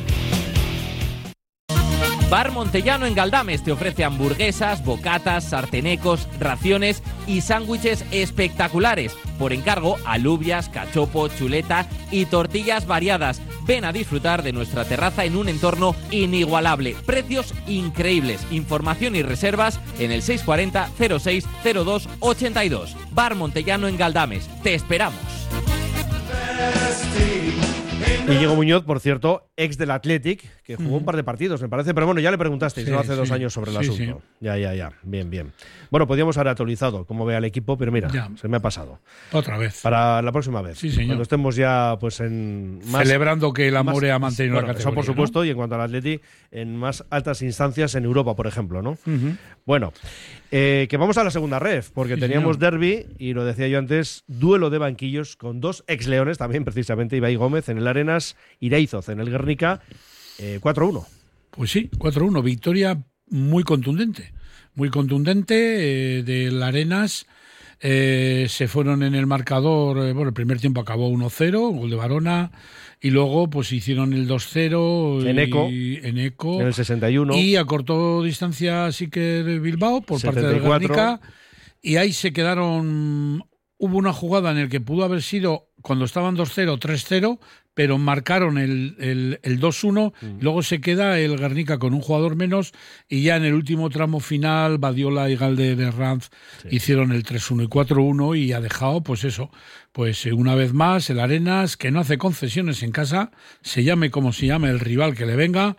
Bar Montellano en Galdames te ofrece hamburguesas, bocatas, sartenecos, raciones y sándwiches espectaculares. Por encargo, alubias, cachopo, chuleta y tortillas variadas. Ven a disfrutar de nuestra terraza en un entorno inigualable. Precios increíbles. Información y reservas en el seis cuatro cero, cero seis, cero dos, ochenta y dos. Bar Montellano en Galdames. Te esperamos. Íñigo Muñoz, por cierto, ex del Athletic, que jugó mm. un par de partidos, me parece, pero bueno, ya le preguntasteis, sí, ¿no? Hace sí. dos años sobre el sí, asunto. Sí. Ya, ya, ya. Bien, bien. Bueno, podríamos haber actualizado cómo ve al equipo, pero mira, ya. se me ha pasado. Otra vez. Para la próxima vez. Sí, señor. Cuando estemos ya, pues, en más... Celebrando que el Amore más, ha mantenido bueno, la categoría, eso por supuesto, ¿no? Y en cuanto al Athletic, en más altas instancias en Europa, por ejemplo, ¿no? Uh-huh. Bueno, eh, que vamos a la segunda ref, porque sí, teníamos señor. derbi, y lo decía yo antes, duelo de banquillos con dos ex-leones, también precisamente, Ibai Gómez en el Arenas, Iraizoz en el Guernica, eh, cuatro uno. Pues sí, cuatro uno, victoria muy contundente, muy contundente eh, del Arenas. Eh, se fueron en el marcador, eh, bueno, el primer tiempo acabó uno cero, gol de Barona, y luego pues hicieron el dos cero en Eco, en Eco, en el sesenta y uno, y acortó distancia sí que Bilbao por setenta y cuatro. Parte del Guernica, y ahí se quedaron. Hubo una jugada en la que pudo haber sido cuando estaban dos cero, tres cero, pero marcaron el, el, el dos uno, mm. luego se queda el Guernica con un jugador menos, y ya en el último tramo final Badiola y Galde de Ranz sí. hicieron el tres uno y cuatro uno, y ha dejado, pues eso, pues una vez más el Arenas, que no hace concesiones en casa, se llame como se llame el rival que le venga,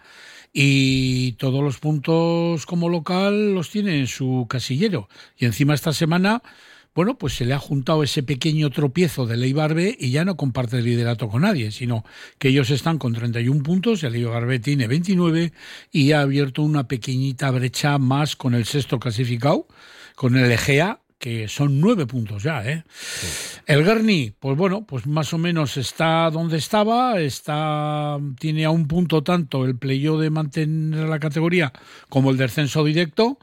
y todos los puntos como local los tiene en su casillero, y encima esta semana... Bueno, pues se le ha juntado ese pequeño tropiezo del Eibar B y ya no comparte el liderato con nadie, sino que ellos están con treinta y un puntos, el Eibar B tiene veintinueve y ha abierto una pequeñita brecha más con el sexto clasificado, con el Egea, que son nueve puntos ya, ¿eh? Sí. El Guerni, pues bueno, pues más o menos está donde estaba, está tiene a un punto tanto el playoff de mantener la categoría como el descenso directo.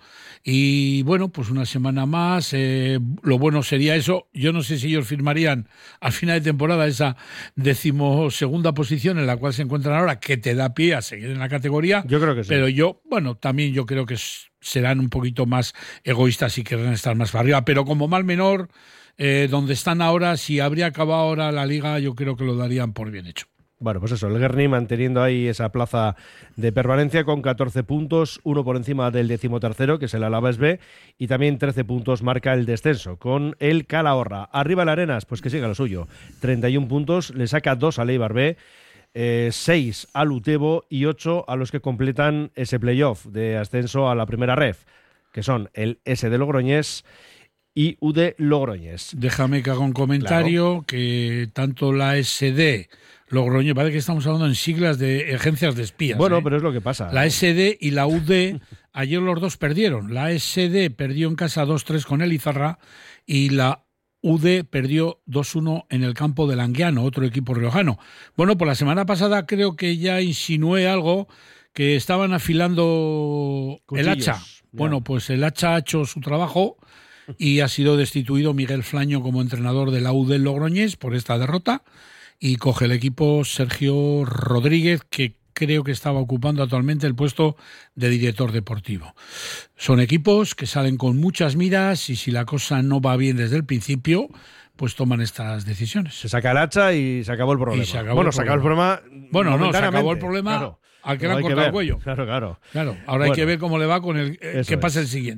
Y bueno, pues una semana más, eh, lo bueno sería eso. Yo no sé si ellos firmarían al final de temporada esa decimosegunda posición en la cual se encuentran ahora, que te da pie a seguir en la categoría. Yo creo que sí. Pero yo, bueno, también yo creo que serán un poquito más egoístas y querrán estar más para arriba. Pero como mal menor, eh, donde están ahora, si habría acabado ahora la liga, yo creo que lo darían por bien hecho. Bueno, pues eso, el Guerni manteniendo ahí esa plaza de permanencia con catorce puntos, uno por encima del decimotercero, que es el Alavés B, y también trece puntos marca el descenso, con el Calahorra. Arriba el Arenas, pues que siga lo suyo, treinta y un puntos, le saca dos al Eibar B, eh, seis al Utebo y ocho a los que completan ese playoff de ascenso a la primera ref, que son el S de Logroñés y U D Logroñés. Déjame que haga un comentario, claro. Que tanto la S D Logroñés, parece que estamos hablando en siglas de agencias de espías. Bueno, ¿eh? pero es lo que pasa. La S D y la U D, ayer los dos perdieron. La S D perdió en casa dos tres con el Izarra y la U D perdió dos uno en el campo del Anguiano, otro equipo riojano. Bueno, pues la semana pasada creo que ya insinué algo, que estaban afilando Cuchillos. El hacha. Ya. Bueno, pues el hacha ha hecho su trabajo y ha sido destituido Miguel Flaño como entrenador de la U D Logroñés por esta derrota. Y coge el equipo Sergio Rodríguez, que creo que estaba ocupando actualmente el puesto de director deportivo. Son equipos que salen con muchas miras y si la cosa no va bien desde el principio, pues toman estas decisiones. Se saca el hacha y se acabó el problema. Se acabó bueno, el se acabó el problema. Bueno, no, se acabó el problema claro, al que le han cortado el cuello. Claro, claro. Claro, ahora bueno, hay que ver cómo le va con el eh, que pase el siguiente.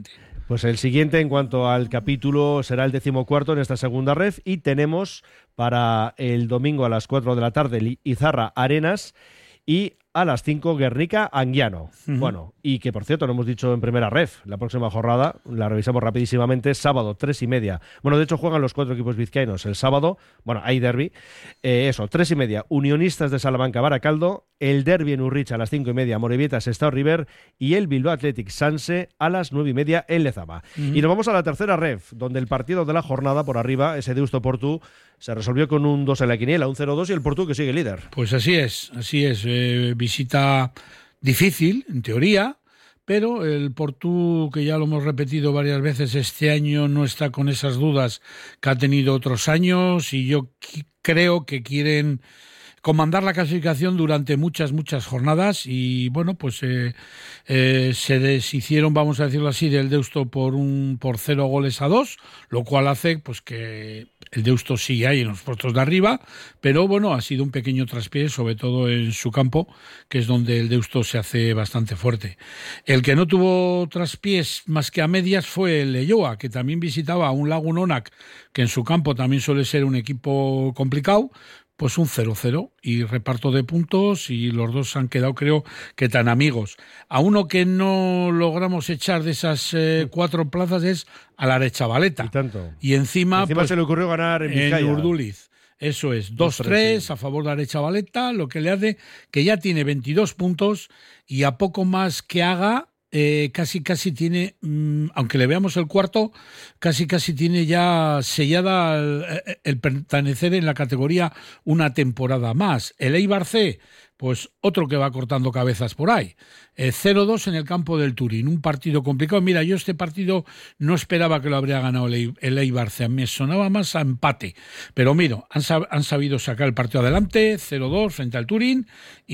Pues el siguiente en cuanto al capítulo será el decimocuarto en esta segunda ref y tenemos para el domingo a las cuatro de la tarde Izarra Arenas y a las cinco Guernica Anguiano. Uh-huh. Bueno, y que por cierto, lo hemos dicho en primera ref, la próxima jornada, la revisamos rapidísimamente, sábado, tres y media. Bueno, de hecho juegan los cuatro equipos vizcaínos el sábado, bueno, hay derbi, eh, eso, tres y media, Unionistas de Salamanca Baracaldo, el derbi en Urrich a las cinco y media, Morevieta Sestao River y el Bilbao Athletic Sanse a las nueve y media en Lezama. Uh-huh. Y nos vamos a la tercera ref, donde el partido de la jornada por arriba, ese Deusto Portu, se resolvió con un dos en la quiniela, un cero dos y el Portu que sigue líder. Pues así es, así es. Eh, visita difícil, en teoría, pero el Portu, que ya lo hemos repetido varias veces, este año no está con esas dudas que ha tenido otros años y yo qu- creo que quieren comandar la clasificación durante muchas, muchas jornadas y bueno, pues eh, eh, se deshicieron, vamos a decirlo así, del Deusto por un por cero goles a dos, lo cual hace pues que el Deusto sigue ahí en los puestos de arriba, pero bueno, ha sido un pequeño traspié, sobre todo en su campo, que es donde el Deusto se hace bastante fuerte. El que no tuvo traspiés más que a medias fue el Leioa, que también visitaba a un Lagun Onak, que en su campo también suele ser un equipo complicado, pues un cero cero y reparto de puntos y los dos han quedado, creo, que tan amigos. A uno que no logramos echar de esas eh, cuatro plazas es a la Arechavaleta. Y tanto. Y encima, encima pues, se le ocurrió ganar en Vizcaya. En Urduliz. Eso es, dos tres sí. A favor de Arechavaleta, lo que le hace que ya tiene veintidós puntos y a poco más que haga, Eh, casi casi tiene, mmm, aunque le veamos el cuarto, casi casi tiene ya sellada el, el pertenecer en la categoría una temporada más. El Eibar C, pues otro que va cortando cabezas por ahí. Eh, cero dos en el campo del Turín, un partido complicado. Mira, yo este partido no esperaba que lo habría ganado el Eibar C, me sonaba más a empate. Pero mira, han, sab- han sabido sacar el partido adelante, cero dos frente al Turín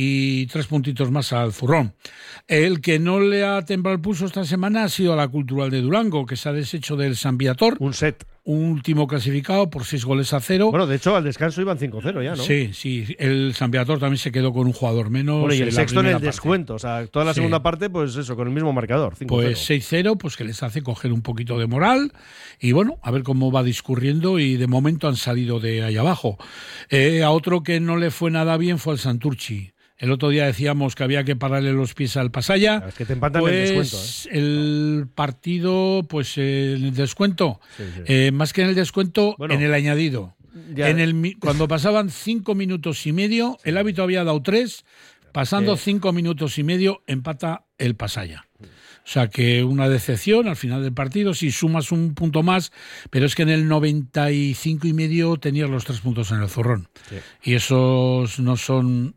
y tres puntitos más al Zurrón. El que no le ha temblado el pulso esta semana ha sido la Cultural de Durango, que se ha deshecho del San Viator. Un set. Un último clasificado por seis goles a cero. Bueno, de hecho, al descanso iban cinco cero ya, ¿no? Sí, sí. El San Viator también se quedó con un jugador menos. Bueno, y el en sexto en el parte. descuento. O sea, toda la Sí. segunda parte, pues eso, con el mismo marcador. cinco cero. Pues seis cero, pues que les hace coger un poquito de moral. Y bueno, a ver cómo va discurriendo. Y de momento han salido de ahí abajo. Eh, a otro que no le fue nada bien fue al Santurchi. El otro día decíamos que había que pararle los pies al Pasaya. Es que te empatan pues el descuento. ¿eh? El partido, pues eh, en el descuento, Sí, sí. eh, más que en el descuento, Bueno, en el añadido. ya- En el, mi- cuando pasaban cinco minutos y medio, el hábito había dado tres, pasando Sí. cinco minutos y medio, empata el Pasaya. O sea que una decepción al final del partido, si sumas un punto más, pero es que en el noventa y cinco y medio tenías los tres puntos en el zurrón. Sí. Y esos no son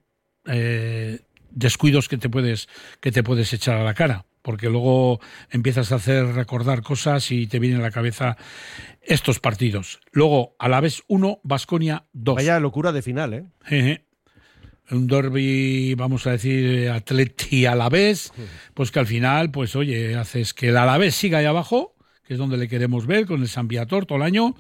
eh, descuidos que te puedes que te puedes echar a la cara, porque luego empiezas a hacer recordar cosas y te vienen a la cabeza estos partidos. Luego, Alavés uno, Baskonia dos. Vaya locura de final, ¿eh? Jeje. Un derbi, vamos a decir, Atleti Alavés, pues que al final, pues oye, haces que el Alavés siga ahí abajo, que es donde le queremos ver, con el San Viator todo el año,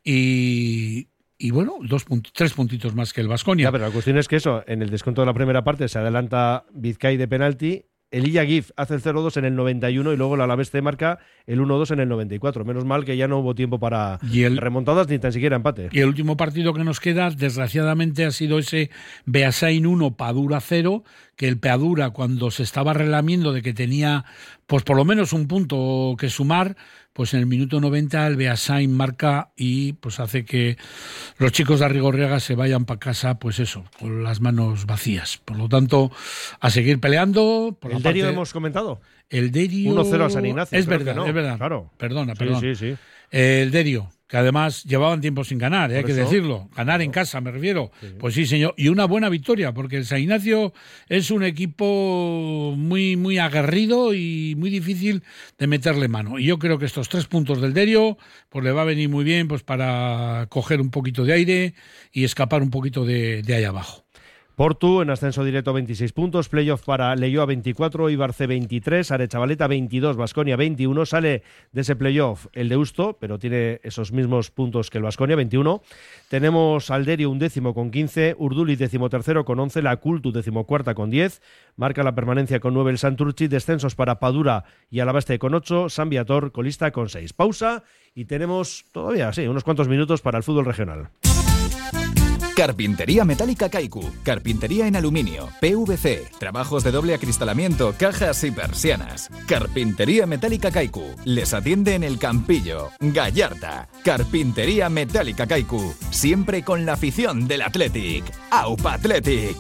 y, y bueno, dos punt- tres puntitos más que el Baskonia. Ya, pero la cuestión es que eso, en el descuento de la primera parte se adelanta Vizcay de penalti, el Illa Gif hace el cero dos en el noventa y uno y luego el Alavés C marca el uno dos en el noventa y cuatro. Menos mal que ya no hubo tiempo para Y el- remontadas ni tan siquiera empate. Y el último partido que nos queda, desgraciadamente, ha sido ese Beasain uno, Padura cero, que el Padura, cuando se estaba relamiendo de que tenía pues por lo menos un punto que sumar, pues en el minuto noventa el Beasain marca y pues hace que los chicos de Arrigorriaga se vayan para casa, pues eso, con las manos vacías. Por lo tanto, a seguir peleando. Por ¿El la Derio parte- hemos comentado? El Derio... uno cero al San Ignacio. Es creo verdad, que no. es verdad. Claro. Perdona, Sí, perdón. sí, sí. El Derio, que además llevaban tiempo sin ganar, ¿eh? hay Por que eso. decirlo. Ganar en casa, me refiero. Pues sí, señor. Y una buena victoria, porque el San Ignacio es un equipo muy, muy aguerrido y muy difícil de meterle mano. Y yo creo que estos tres puntos del Derio pues le va a venir muy bien pues para coger un poquito de aire y escapar un poquito de, de ahí abajo. Portu en ascenso directo veintiséis puntos, playoff para Leioa veinticuatro, Ibarce veintitrés, Aretxabaleta veintidós, Baskonia veintiuno, sale de ese playoff el Deusto, pero tiene esos mismos puntos que el Baskonia, veintiuno. Tenemos Alderio undécimo con quince, Urduliz decimotercero con once, la Cultu decimocuarta con diez, marca la permanencia con nueve el Santurtzi, descensos para Padura y Alabaste con ocho, San Viator colista con seis. Pausa y tenemos todavía, sí, unos cuantos minutos para el fútbol regional. Carpintería Metálica Kaiku. Carpintería en aluminio, P V C, trabajos de doble acristalamiento, cajas y persianas. Carpintería Metálica Kaiku. Les atiende en el Campillo, Gallarta. Carpintería Metálica Kaiku. Siempre con la afición del Athletic. Aupa Athletic.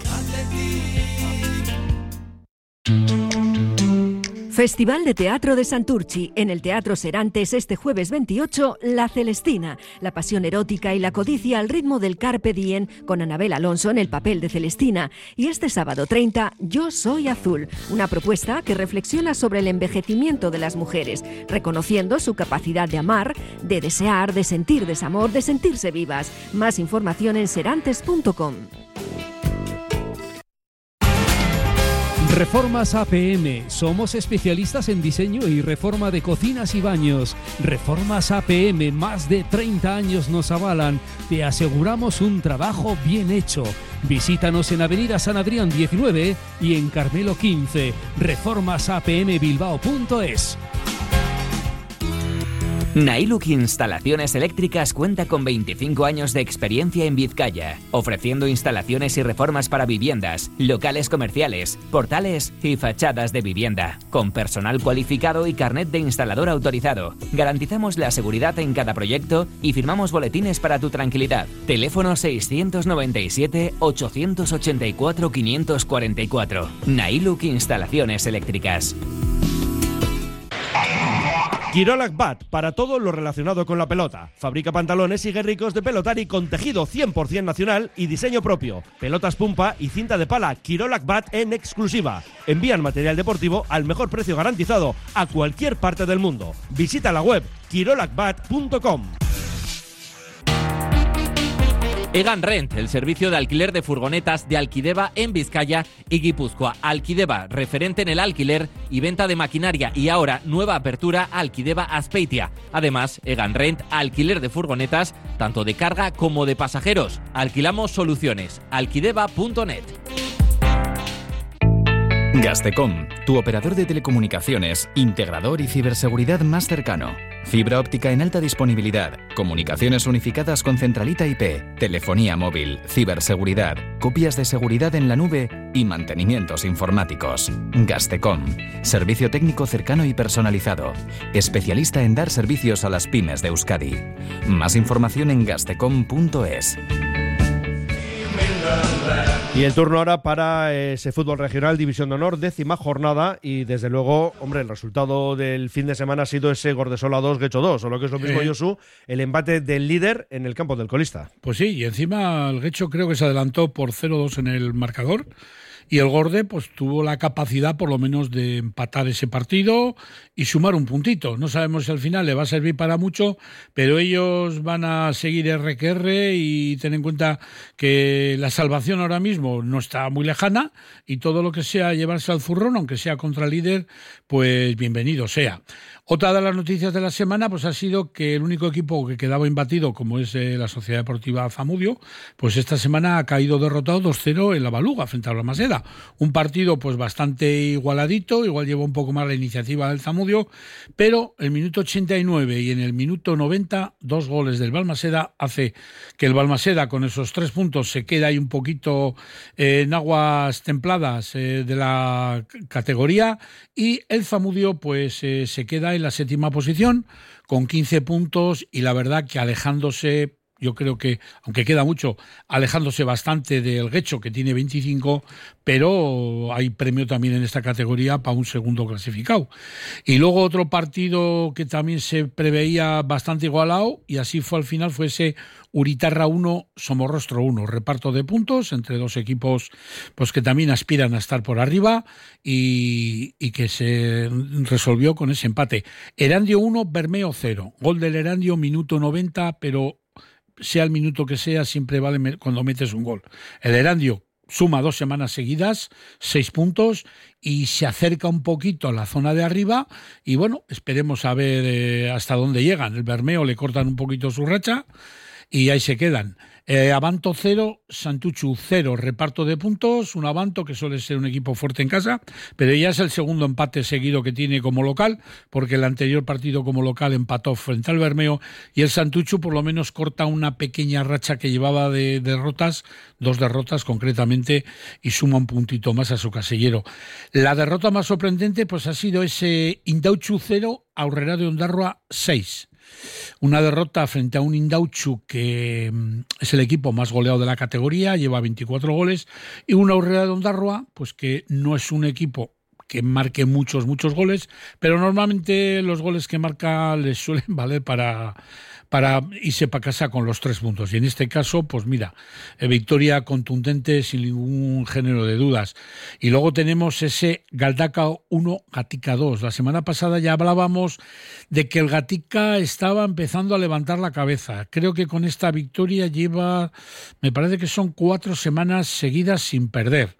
Festival de Teatro de Santurchi. En el Teatro Serantes este jueves veintiocho, La Celestina. La pasión erótica y la codicia al ritmo del Carpe Diem, con Anabel Alonso en el papel de Celestina. Y este sábado treinta, Yo Soy Azul. Una propuesta que reflexiona sobre el envejecimiento de las mujeres, reconociendo su capacidad de amar, de desear, de sentir desamor, de sentirse vivas. Más información en serantes punto com. Reformas A P M. Somos especialistas en diseño y reforma de cocinas y baños. Reformas A P M, más de treinta años nos avalan. Te aseguramos un trabajo bien hecho. Visítanos en Avenida San Adrián diecinueve y en Carmelo quince. reformas a p m bilbao punto es. Nailuk Instalaciones Eléctricas cuenta con veinticinco años de experiencia en Vizcaya, ofreciendo instalaciones y reformas para viviendas, locales comerciales, portales y fachadas de vivienda. Con personal cualificado y carnet de instalador autorizado, garantizamos la seguridad en cada proyecto y firmamos boletines para tu tranquilidad. Teléfono seiscientos noventa y siete, ochocientos ochenta y cuatro, quinientos cuarenta y cuatro. Nailuk Instalaciones Eléctricas. Quirolac Bat, para todo lo relacionado con la pelota. Fabrica pantalones y guerricos de pelotari con tejido cien por ciento nacional y diseño propio. Pelotas pumpa y cinta de pala. Quirolac Bat en exclusiva. Envían material deportivo al mejor precio garantizado a cualquier parte del mundo. Visita la web quirolac bat punto com. Egan Rent, el servicio de alquiler de furgonetas de Alquideva en Vizcaya y Guipúzcoa. Alquideva, referente en el alquiler y venta de maquinaria, y ahora nueva apertura Alquideva Azpeitia. Además, Egan Rent, alquiler de furgonetas tanto de carga como de pasajeros. Alquilamos soluciones. alquideva punto net. Gastecom, tu operador de telecomunicaciones, integrador y ciberseguridad más cercano. Fibra óptica en alta disponibilidad, comunicaciones unificadas con centralita I P, telefonía móvil, ciberseguridad, copias de seguridad en la nube y mantenimientos informáticos. Gastecom, servicio técnico cercano y personalizado, especialista en dar servicios a las pymes de Euskadi. Más información en gastecom punto es. Y el turno ahora para ese fútbol regional, División de Honor, décima jornada, y desde luego, hombre, el resultado del fin de semana ha sido ese Gordesola dos, Guecho dos, o lo que es lo mismo, Eh. Josu, el empate del líder en el campo del colista. Pues sí, y encima el Guecho creo que se adelantó por cero dos en el marcador. Y el Gorde pues tuvo la capacidad por lo menos de empatar ese partido y sumar un puntito. No sabemos si al final le va a servir para mucho, pero ellos van a seguir erre que erre y ten en cuenta que la salvación ahora mismo no está muy lejana y todo lo que sea llevarse al zurrón, aunque sea contra el líder, pues bienvenido sea. Otra de las noticias de la semana pues ha sido que el único equipo que quedaba imbatido, como es eh, la Sociedad Deportiva Zamudio, pues esta semana ha caído derrotado dos cero en la Baluga frente a Balmaseda. Un partido pues bastante igualadito, igual lleva un poco más la iniciativa del Zamudio, pero el minuto ochenta y nueve y en el minuto noventa, dos goles del Balmaseda hace que el Balmaseda con esos tres puntos se queda ahí un poquito eh, en aguas templadas eh, de la categoría, y el Zamudio pues eh, se queda en la séptima posición con quince puntos y la verdad que alejándose, yo creo que, aunque queda mucho, alejándose bastante del Guecho, que tiene veinticinco, pero hay premio también en esta categoría para un segundo clasificado. Y luego otro partido que también se preveía bastante igualado, y así fue al final, fue ese Uritarra uno, Somorrostro uno, reparto de puntos entre dos equipos pues que también aspiran a estar por arriba y, y que se resolvió con ese empate. Erandio uno, Bermeo cero, gol del Erandio, minuto noventa, pero sea el minuto que sea, siempre vale cuando metes un gol. El Erandio suma dos semanas seguidas, seis puntos, y se acerca un poquito a la zona de arriba, y bueno, esperemos a ver eh, hasta dónde llegan. El Bermeo le cortan un poquito su racha, y ahí se quedan. Eh, Abanto cero, Santuchu cero, reparto de puntos, un Abanto que suele ser un equipo fuerte en casa, pero ya es el segundo empate seguido que tiene como local, porque el anterior partido como local empató frente al Bermeo, y el Santuchu por lo menos corta una pequeña racha que llevaba de derrotas, dos derrotas concretamente, y suma un puntito más a su casillero. La derrota más sorprendente pues ha sido ese Indauchu cero, Aurrera de Ondarroa seis. Una derrota frente a un Indauchu que es el equipo más goleado de la categoría, lleva veinticuatro goles, y una Aurrera de Ondarroa, pues que no es un equipo que marque muchos, muchos goles, pero normalmente los goles que marca les suelen valer para, para irse para casa con los tres puntos. Y en este caso, pues mira, eh, victoria contundente sin ningún género de dudas. Y luego tenemos ese Galdakao uno, Gatica dos. La semana pasada ya hablábamos de que el Gatica estaba empezando a levantar la cabeza. Creo que con esta victoria lleva, me parece que son cuatro semanas seguidas sin perder.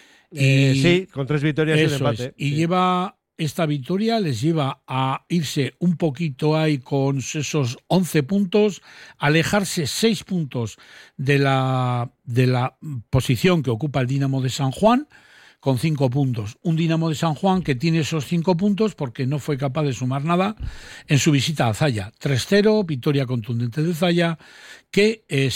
Eh, Y sí, con tres victorias y un eso empate. es. Y Sí. lleva esta victoria, les lleva a irse un poquito ahí con esos once puntos, alejarse seis puntos de la, de la posición que ocupa el Dinamo de San Juan, con cinco puntos. Un Dinamo de San Juan que tiene esos cinco puntos porque no fue capaz de sumar nada en su visita a Zalla. tres cero, victoria contundente de Zalla, que eh,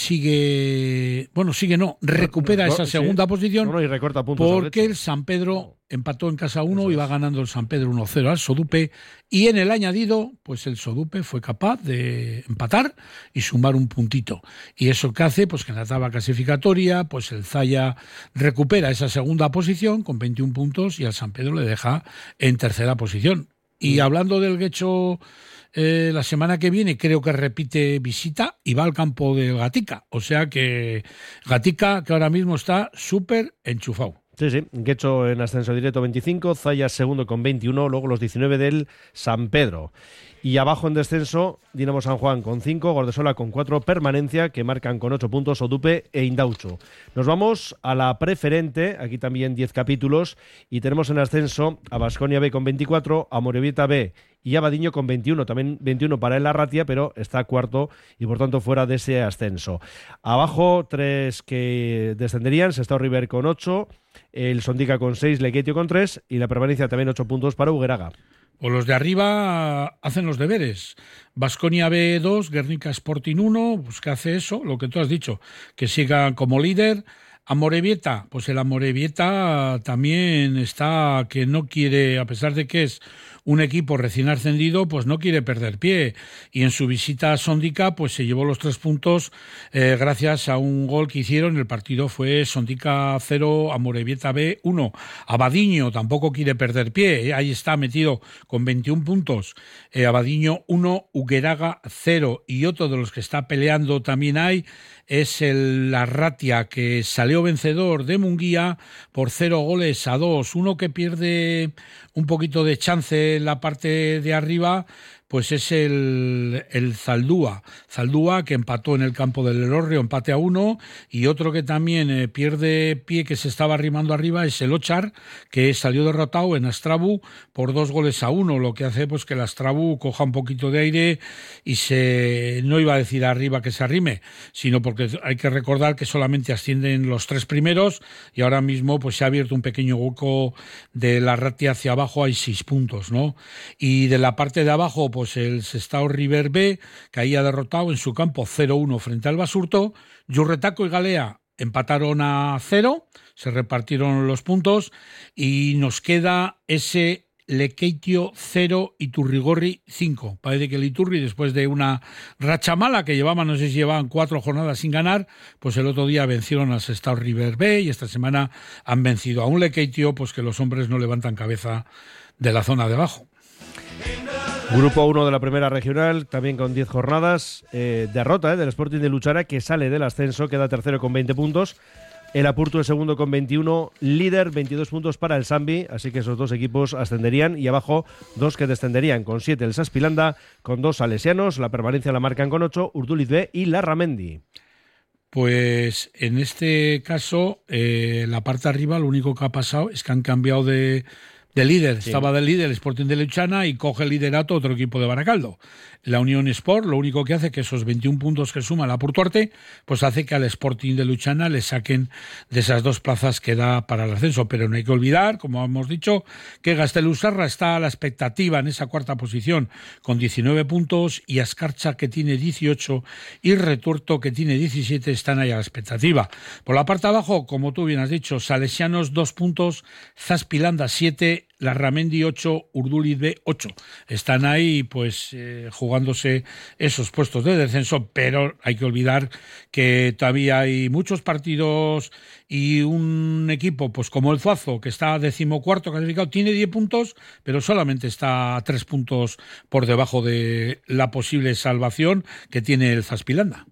sigue, bueno, sigue no, recupera esa Sí. segunda posición, No, no, y recorta puntos al porque el San Pedro empató en casa uno y va ganando el San Pedro uno cero al Sodupe, y en el añadido, pues el Sodupe fue capaz de empatar y sumar un puntito. Y eso que hace, pues que en la tabla clasificatoria, pues el Zalla recupera esa segunda posición con veintiún puntos y al San Pedro le deja en tercera posición. Y hablando del Guecho, eh, la semana que viene creo que repite visita y va al campo de Gatica. O sea que Gatica, que ahora mismo está súper enchufado. Sí, sí, Guecho en ascenso directo veinticinco, Zaya segundo con veintiuno, luego los diecinueve del San Pedro. Y abajo en descenso, Dinamo San Juan con cinco, Gordesola con cuatro, Permanencia, que marcan con ocho puntos, Odupe e Indauchu. Nos vamos a la preferente, aquí también diez capítulos, y tenemos en ascenso a Baskonia B con veinticuatro, a Morevieta B y a Badiño con veintiuno, también veintiuno para el Arratia, pero está cuarto y por tanto fuera de ese ascenso. Abajo, tres que descenderían, Sestao River con ocho, el Sondica con seis, Lequetio con tres y la Permanencia también ocho puntos para Ugeraga. O los de arriba hacen los deberes. Baskonia B dos, Guernica Sporting uno, pues que hace eso, lo que tú has dicho, que siga como líder. Amorebieta, pues el Amorebieta también está que no quiere, a pesar de que es un equipo recién ascendido, pues no quiere perder pie. Y en su visita a Sondica, pues se llevó los tres puntos eh, gracias a un gol que hicieron. El partido fue Sondica cero, Amorebieta B uno. Abadiño tampoco quiere perder pie, eh, ahí está metido con veintiún puntos. Eh, Abadiño uno, Ugeraga cero. Y otro de los que está peleando también hay es el Arratia, que salió vencedor de Munguía por cero goles a dos. Uno que pierde un poquito de chance en la parte de arriba, pues es el, el Zaldúa. Zaldúa, que empató en el campo del Elorrio, empate a uno, y otro que también eh, pierde pie, que se estaba arrimando arriba, es el Ochar, que salió derrotado en Astrabu por dos goles a uno, lo que hace pues que el Astrabu coja un poquito de aire y se, no iba a decir arriba que se arrime, sino porque hay que recordar que solamente ascienden los tres primeros, y ahora mismo pues se ha abierto un pequeño hueco de la Ratia hacia abajo, hay seis puntos, ¿no? Y de la parte de abajo, pues Pues el Sestao River B caía derrotado en su campo cero uno frente al Basurto. Yurretaco y Galea empataron a cero, se repartieron los puntos y nos queda ese Lequeitio cero y Turrigorri cinco. Parece que el Iturri, después de una racha mala que llevaban, no sé si llevaban cuatro jornadas sin ganar, pues el otro día vencieron al Sestao River B y esta semana han vencido a un Lequeitio, pues que los hombres no levantan cabeza de la zona de abajo. Grupo uno de la primera regional, también con diez jornadas. Eh, derrota eh, del Sporting de Luchara, que sale del ascenso, queda tercero con veinte puntos. El Apurtu es segundo con veintiuno, líder, veintidós puntos para el Sambi, así que esos dos equipos ascenderían, y abajo dos que descenderían, con siete el Saspilanda, con dos salesianos, la Permanencia la marcan con ocho, Urduliz B y la Ramendi. Pues en este caso, eh, la parte de arriba lo único que ha pasado es que han cambiado de, de líder. Sí. Estaba de líder el Sporting de Luchana y coge el liderato otro equipo de Baracaldo. La Unión Sport lo único que hace que esos veintiún puntos que suma la Portuarte, pues hace que al Sporting de Luchana le saquen de esas dos plazas que da para el ascenso. Pero no hay que olvidar, como hemos dicho, que Gaztelusarra está a la expectativa en esa cuarta posición con diecinueve puntos y Azkartza, que tiene dieciocho, y Retuerto, que tiene diecisiete, están ahí a la expectativa. Por la parte de abajo, como tú bien has dicho, Salesianos dos puntos, Zaspilanda siete, Larramendi ocho, Urduliz B ocho. Están ahí pues eh, jugándose esos puestos de descenso, pero hay que olvidar que todavía hay muchos partidos y un equipo pues como el Zuazo, que está decimocuarto clasificado, tiene diez puntos, pero solamente está a tres puntos por debajo de la posible salvación que tiene el Zaspilanda.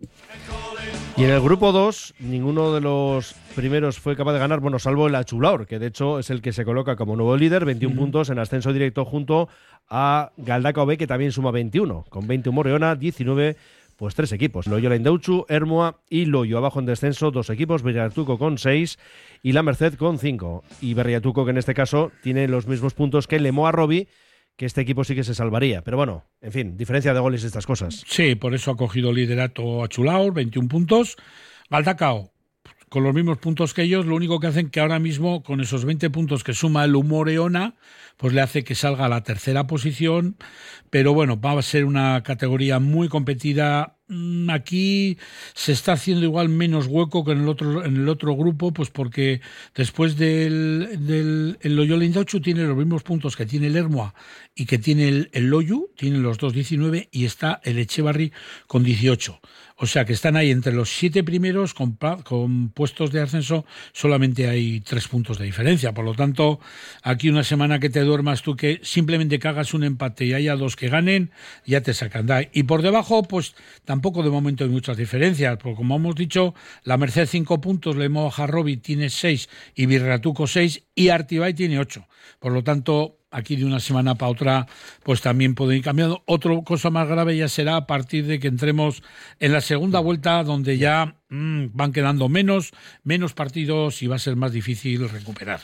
Y en el grupo dos, ninguno de los primeros fue capaz de ganar, bueno, salvo el Achulaur, que de hecho es el que se coloca como nuevo líder, veintiún mm. puntos en ascenso directo junto a Galdakao B, que también suma veintiuno, con veinte Morreona, diecinueve, pues tres equipos, Loyola Indauchu, Ermua y Loyo. Abajo en descenso, dos equipos, Berriatuco con seis y La Merced con cinco. Y Berriatuco, que en este caso tiene los mismos puntos que Lemoa Robi, que este equipo sí que se salvaría. Pero bueno, en fin, diferencia de goles y estas cosas. Sí, por eso ha cogido liderato Achulaur, veintiún puntos. Galdakao, con los mismos puntos que ellos, lo único que hacen que ahora mismo, con esos veinte puntos que suma el Moreona, pues le hace que salga a la tercera posición. Pero bueno, va a ser una categoría muy competida. Aquí se está haciendo igual menos hueco que en el otro en el otro grupo, pues porque después del, del el Loyola Indauchu tiene los mismos puntos que tiene el Ermua y que tiene el, el Loyu, tiene los dos diecinueve, y está el Echevarri con dieciocho. O sea que están ahí entre los siete primeros con, con puestos de ascenso, solamente hay tres puntos de diferencia. Por lo tanto, aquí una semana que te duermas tú, que simplemente que hagas un empate y haya dos que ganen, ya te sacan de ahí. Y por debajo, pues tampoco de momento hay muchas diferencias, porque como hemos dicho, La Merced cinco puntos, Lemoa Jarrobi tiene seis y Birratuco seis y Artibay tiene ocho. Por lo tanto, aquí de una semana para otra, pues también puede ir cambiando. Otra cosa más grave ya será a partir de que entremos en la segunda vuelta, donde ya mmm, van quedando menos, menos partidos y va a ser más difícil recuperar.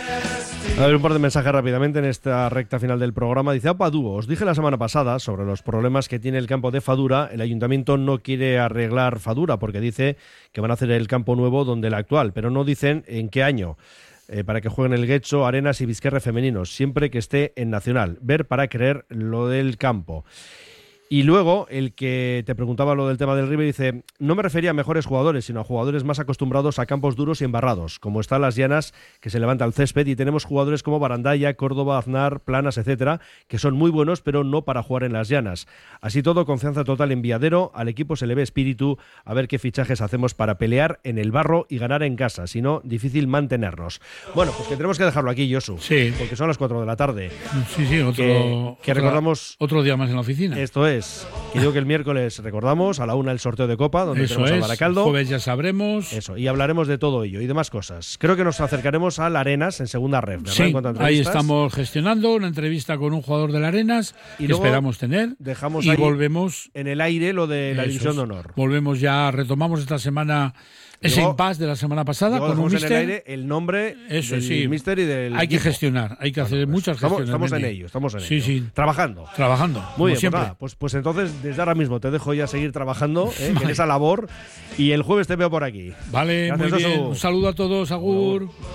A ver, un par de mensajes rápidamente en esta recta final del programa. Dice Aupa Dúo, os dije la semana pasada sobre los problemas que tiene el campo de Fadura. El ayuntamiento no quiere arreglar Fadura porque dice que van a hacer el campo nuevo donde el actual, pero no dicen en qué año. Eh, para que jueguen el Guecho, Arenas y Vizquerre femeninos, siempre que esté en Nacional. Ver para creer lo del campo. Y luego, el que te preguntaba lo del tema del River, dice, no me refería a mejores jugadores, sino a jugadores más acostumbrados a campos duros y embarrados, como están las llanas, que se levanta el césped, y tenemos jugadores como Barandaya, Córdoba, Aznar, Planas, etcétera, que son muy buenos, pero no para jugar en las llanas. Así todo, confianza total en Viadero, al equipo se le ve espíritu, a ver qué fichajes hacemos para pelear en el barro y ganar en casa, si no, difícil mantenernos. Bueno, pues que tenemos que dejarlo aquí, Josu, sí, porque son las cuatro de la tarde. Sí, sí, otro, que, que otra, recordamos otro día más en la oficina. Esto es. Que digo que el miércoles recordamos a la una el sorteo de Copa, donde Eso tenemos es, al Baracaldo. Jueves ya sabremos. Eso, y hablaremos de todo ello y demás cosas. Creo que nos acercaremos al Arenas en segunda ref, ¿verdad? Sí, en cuanto a ahí estamos gestionando una entrevista con un jugador del Arenas y que esperamos tener. Dejamos y ahí volvemos en el aire lo de la división de honor. Volvemos ya, retomamos esta semana ese impasse de la semana pasada con un mister. En el aire el nombre Eso, del sí. mister y del Hay equipo. que gestionar, hay que bueno, hacer pues muchas estamos, gestiones. Estamos en ello, estamos en sí, ello. Sí, Trabajando. Trabajando. Muy bien, siempre. Pues, pues, pues entonces desde ahora mismo te dejo ya seguir trabajando ¿eh? en esa labor y el jueves te veo por aquí. Vale, Gracias, muy bien. Oso. Un saludo a todos, agur.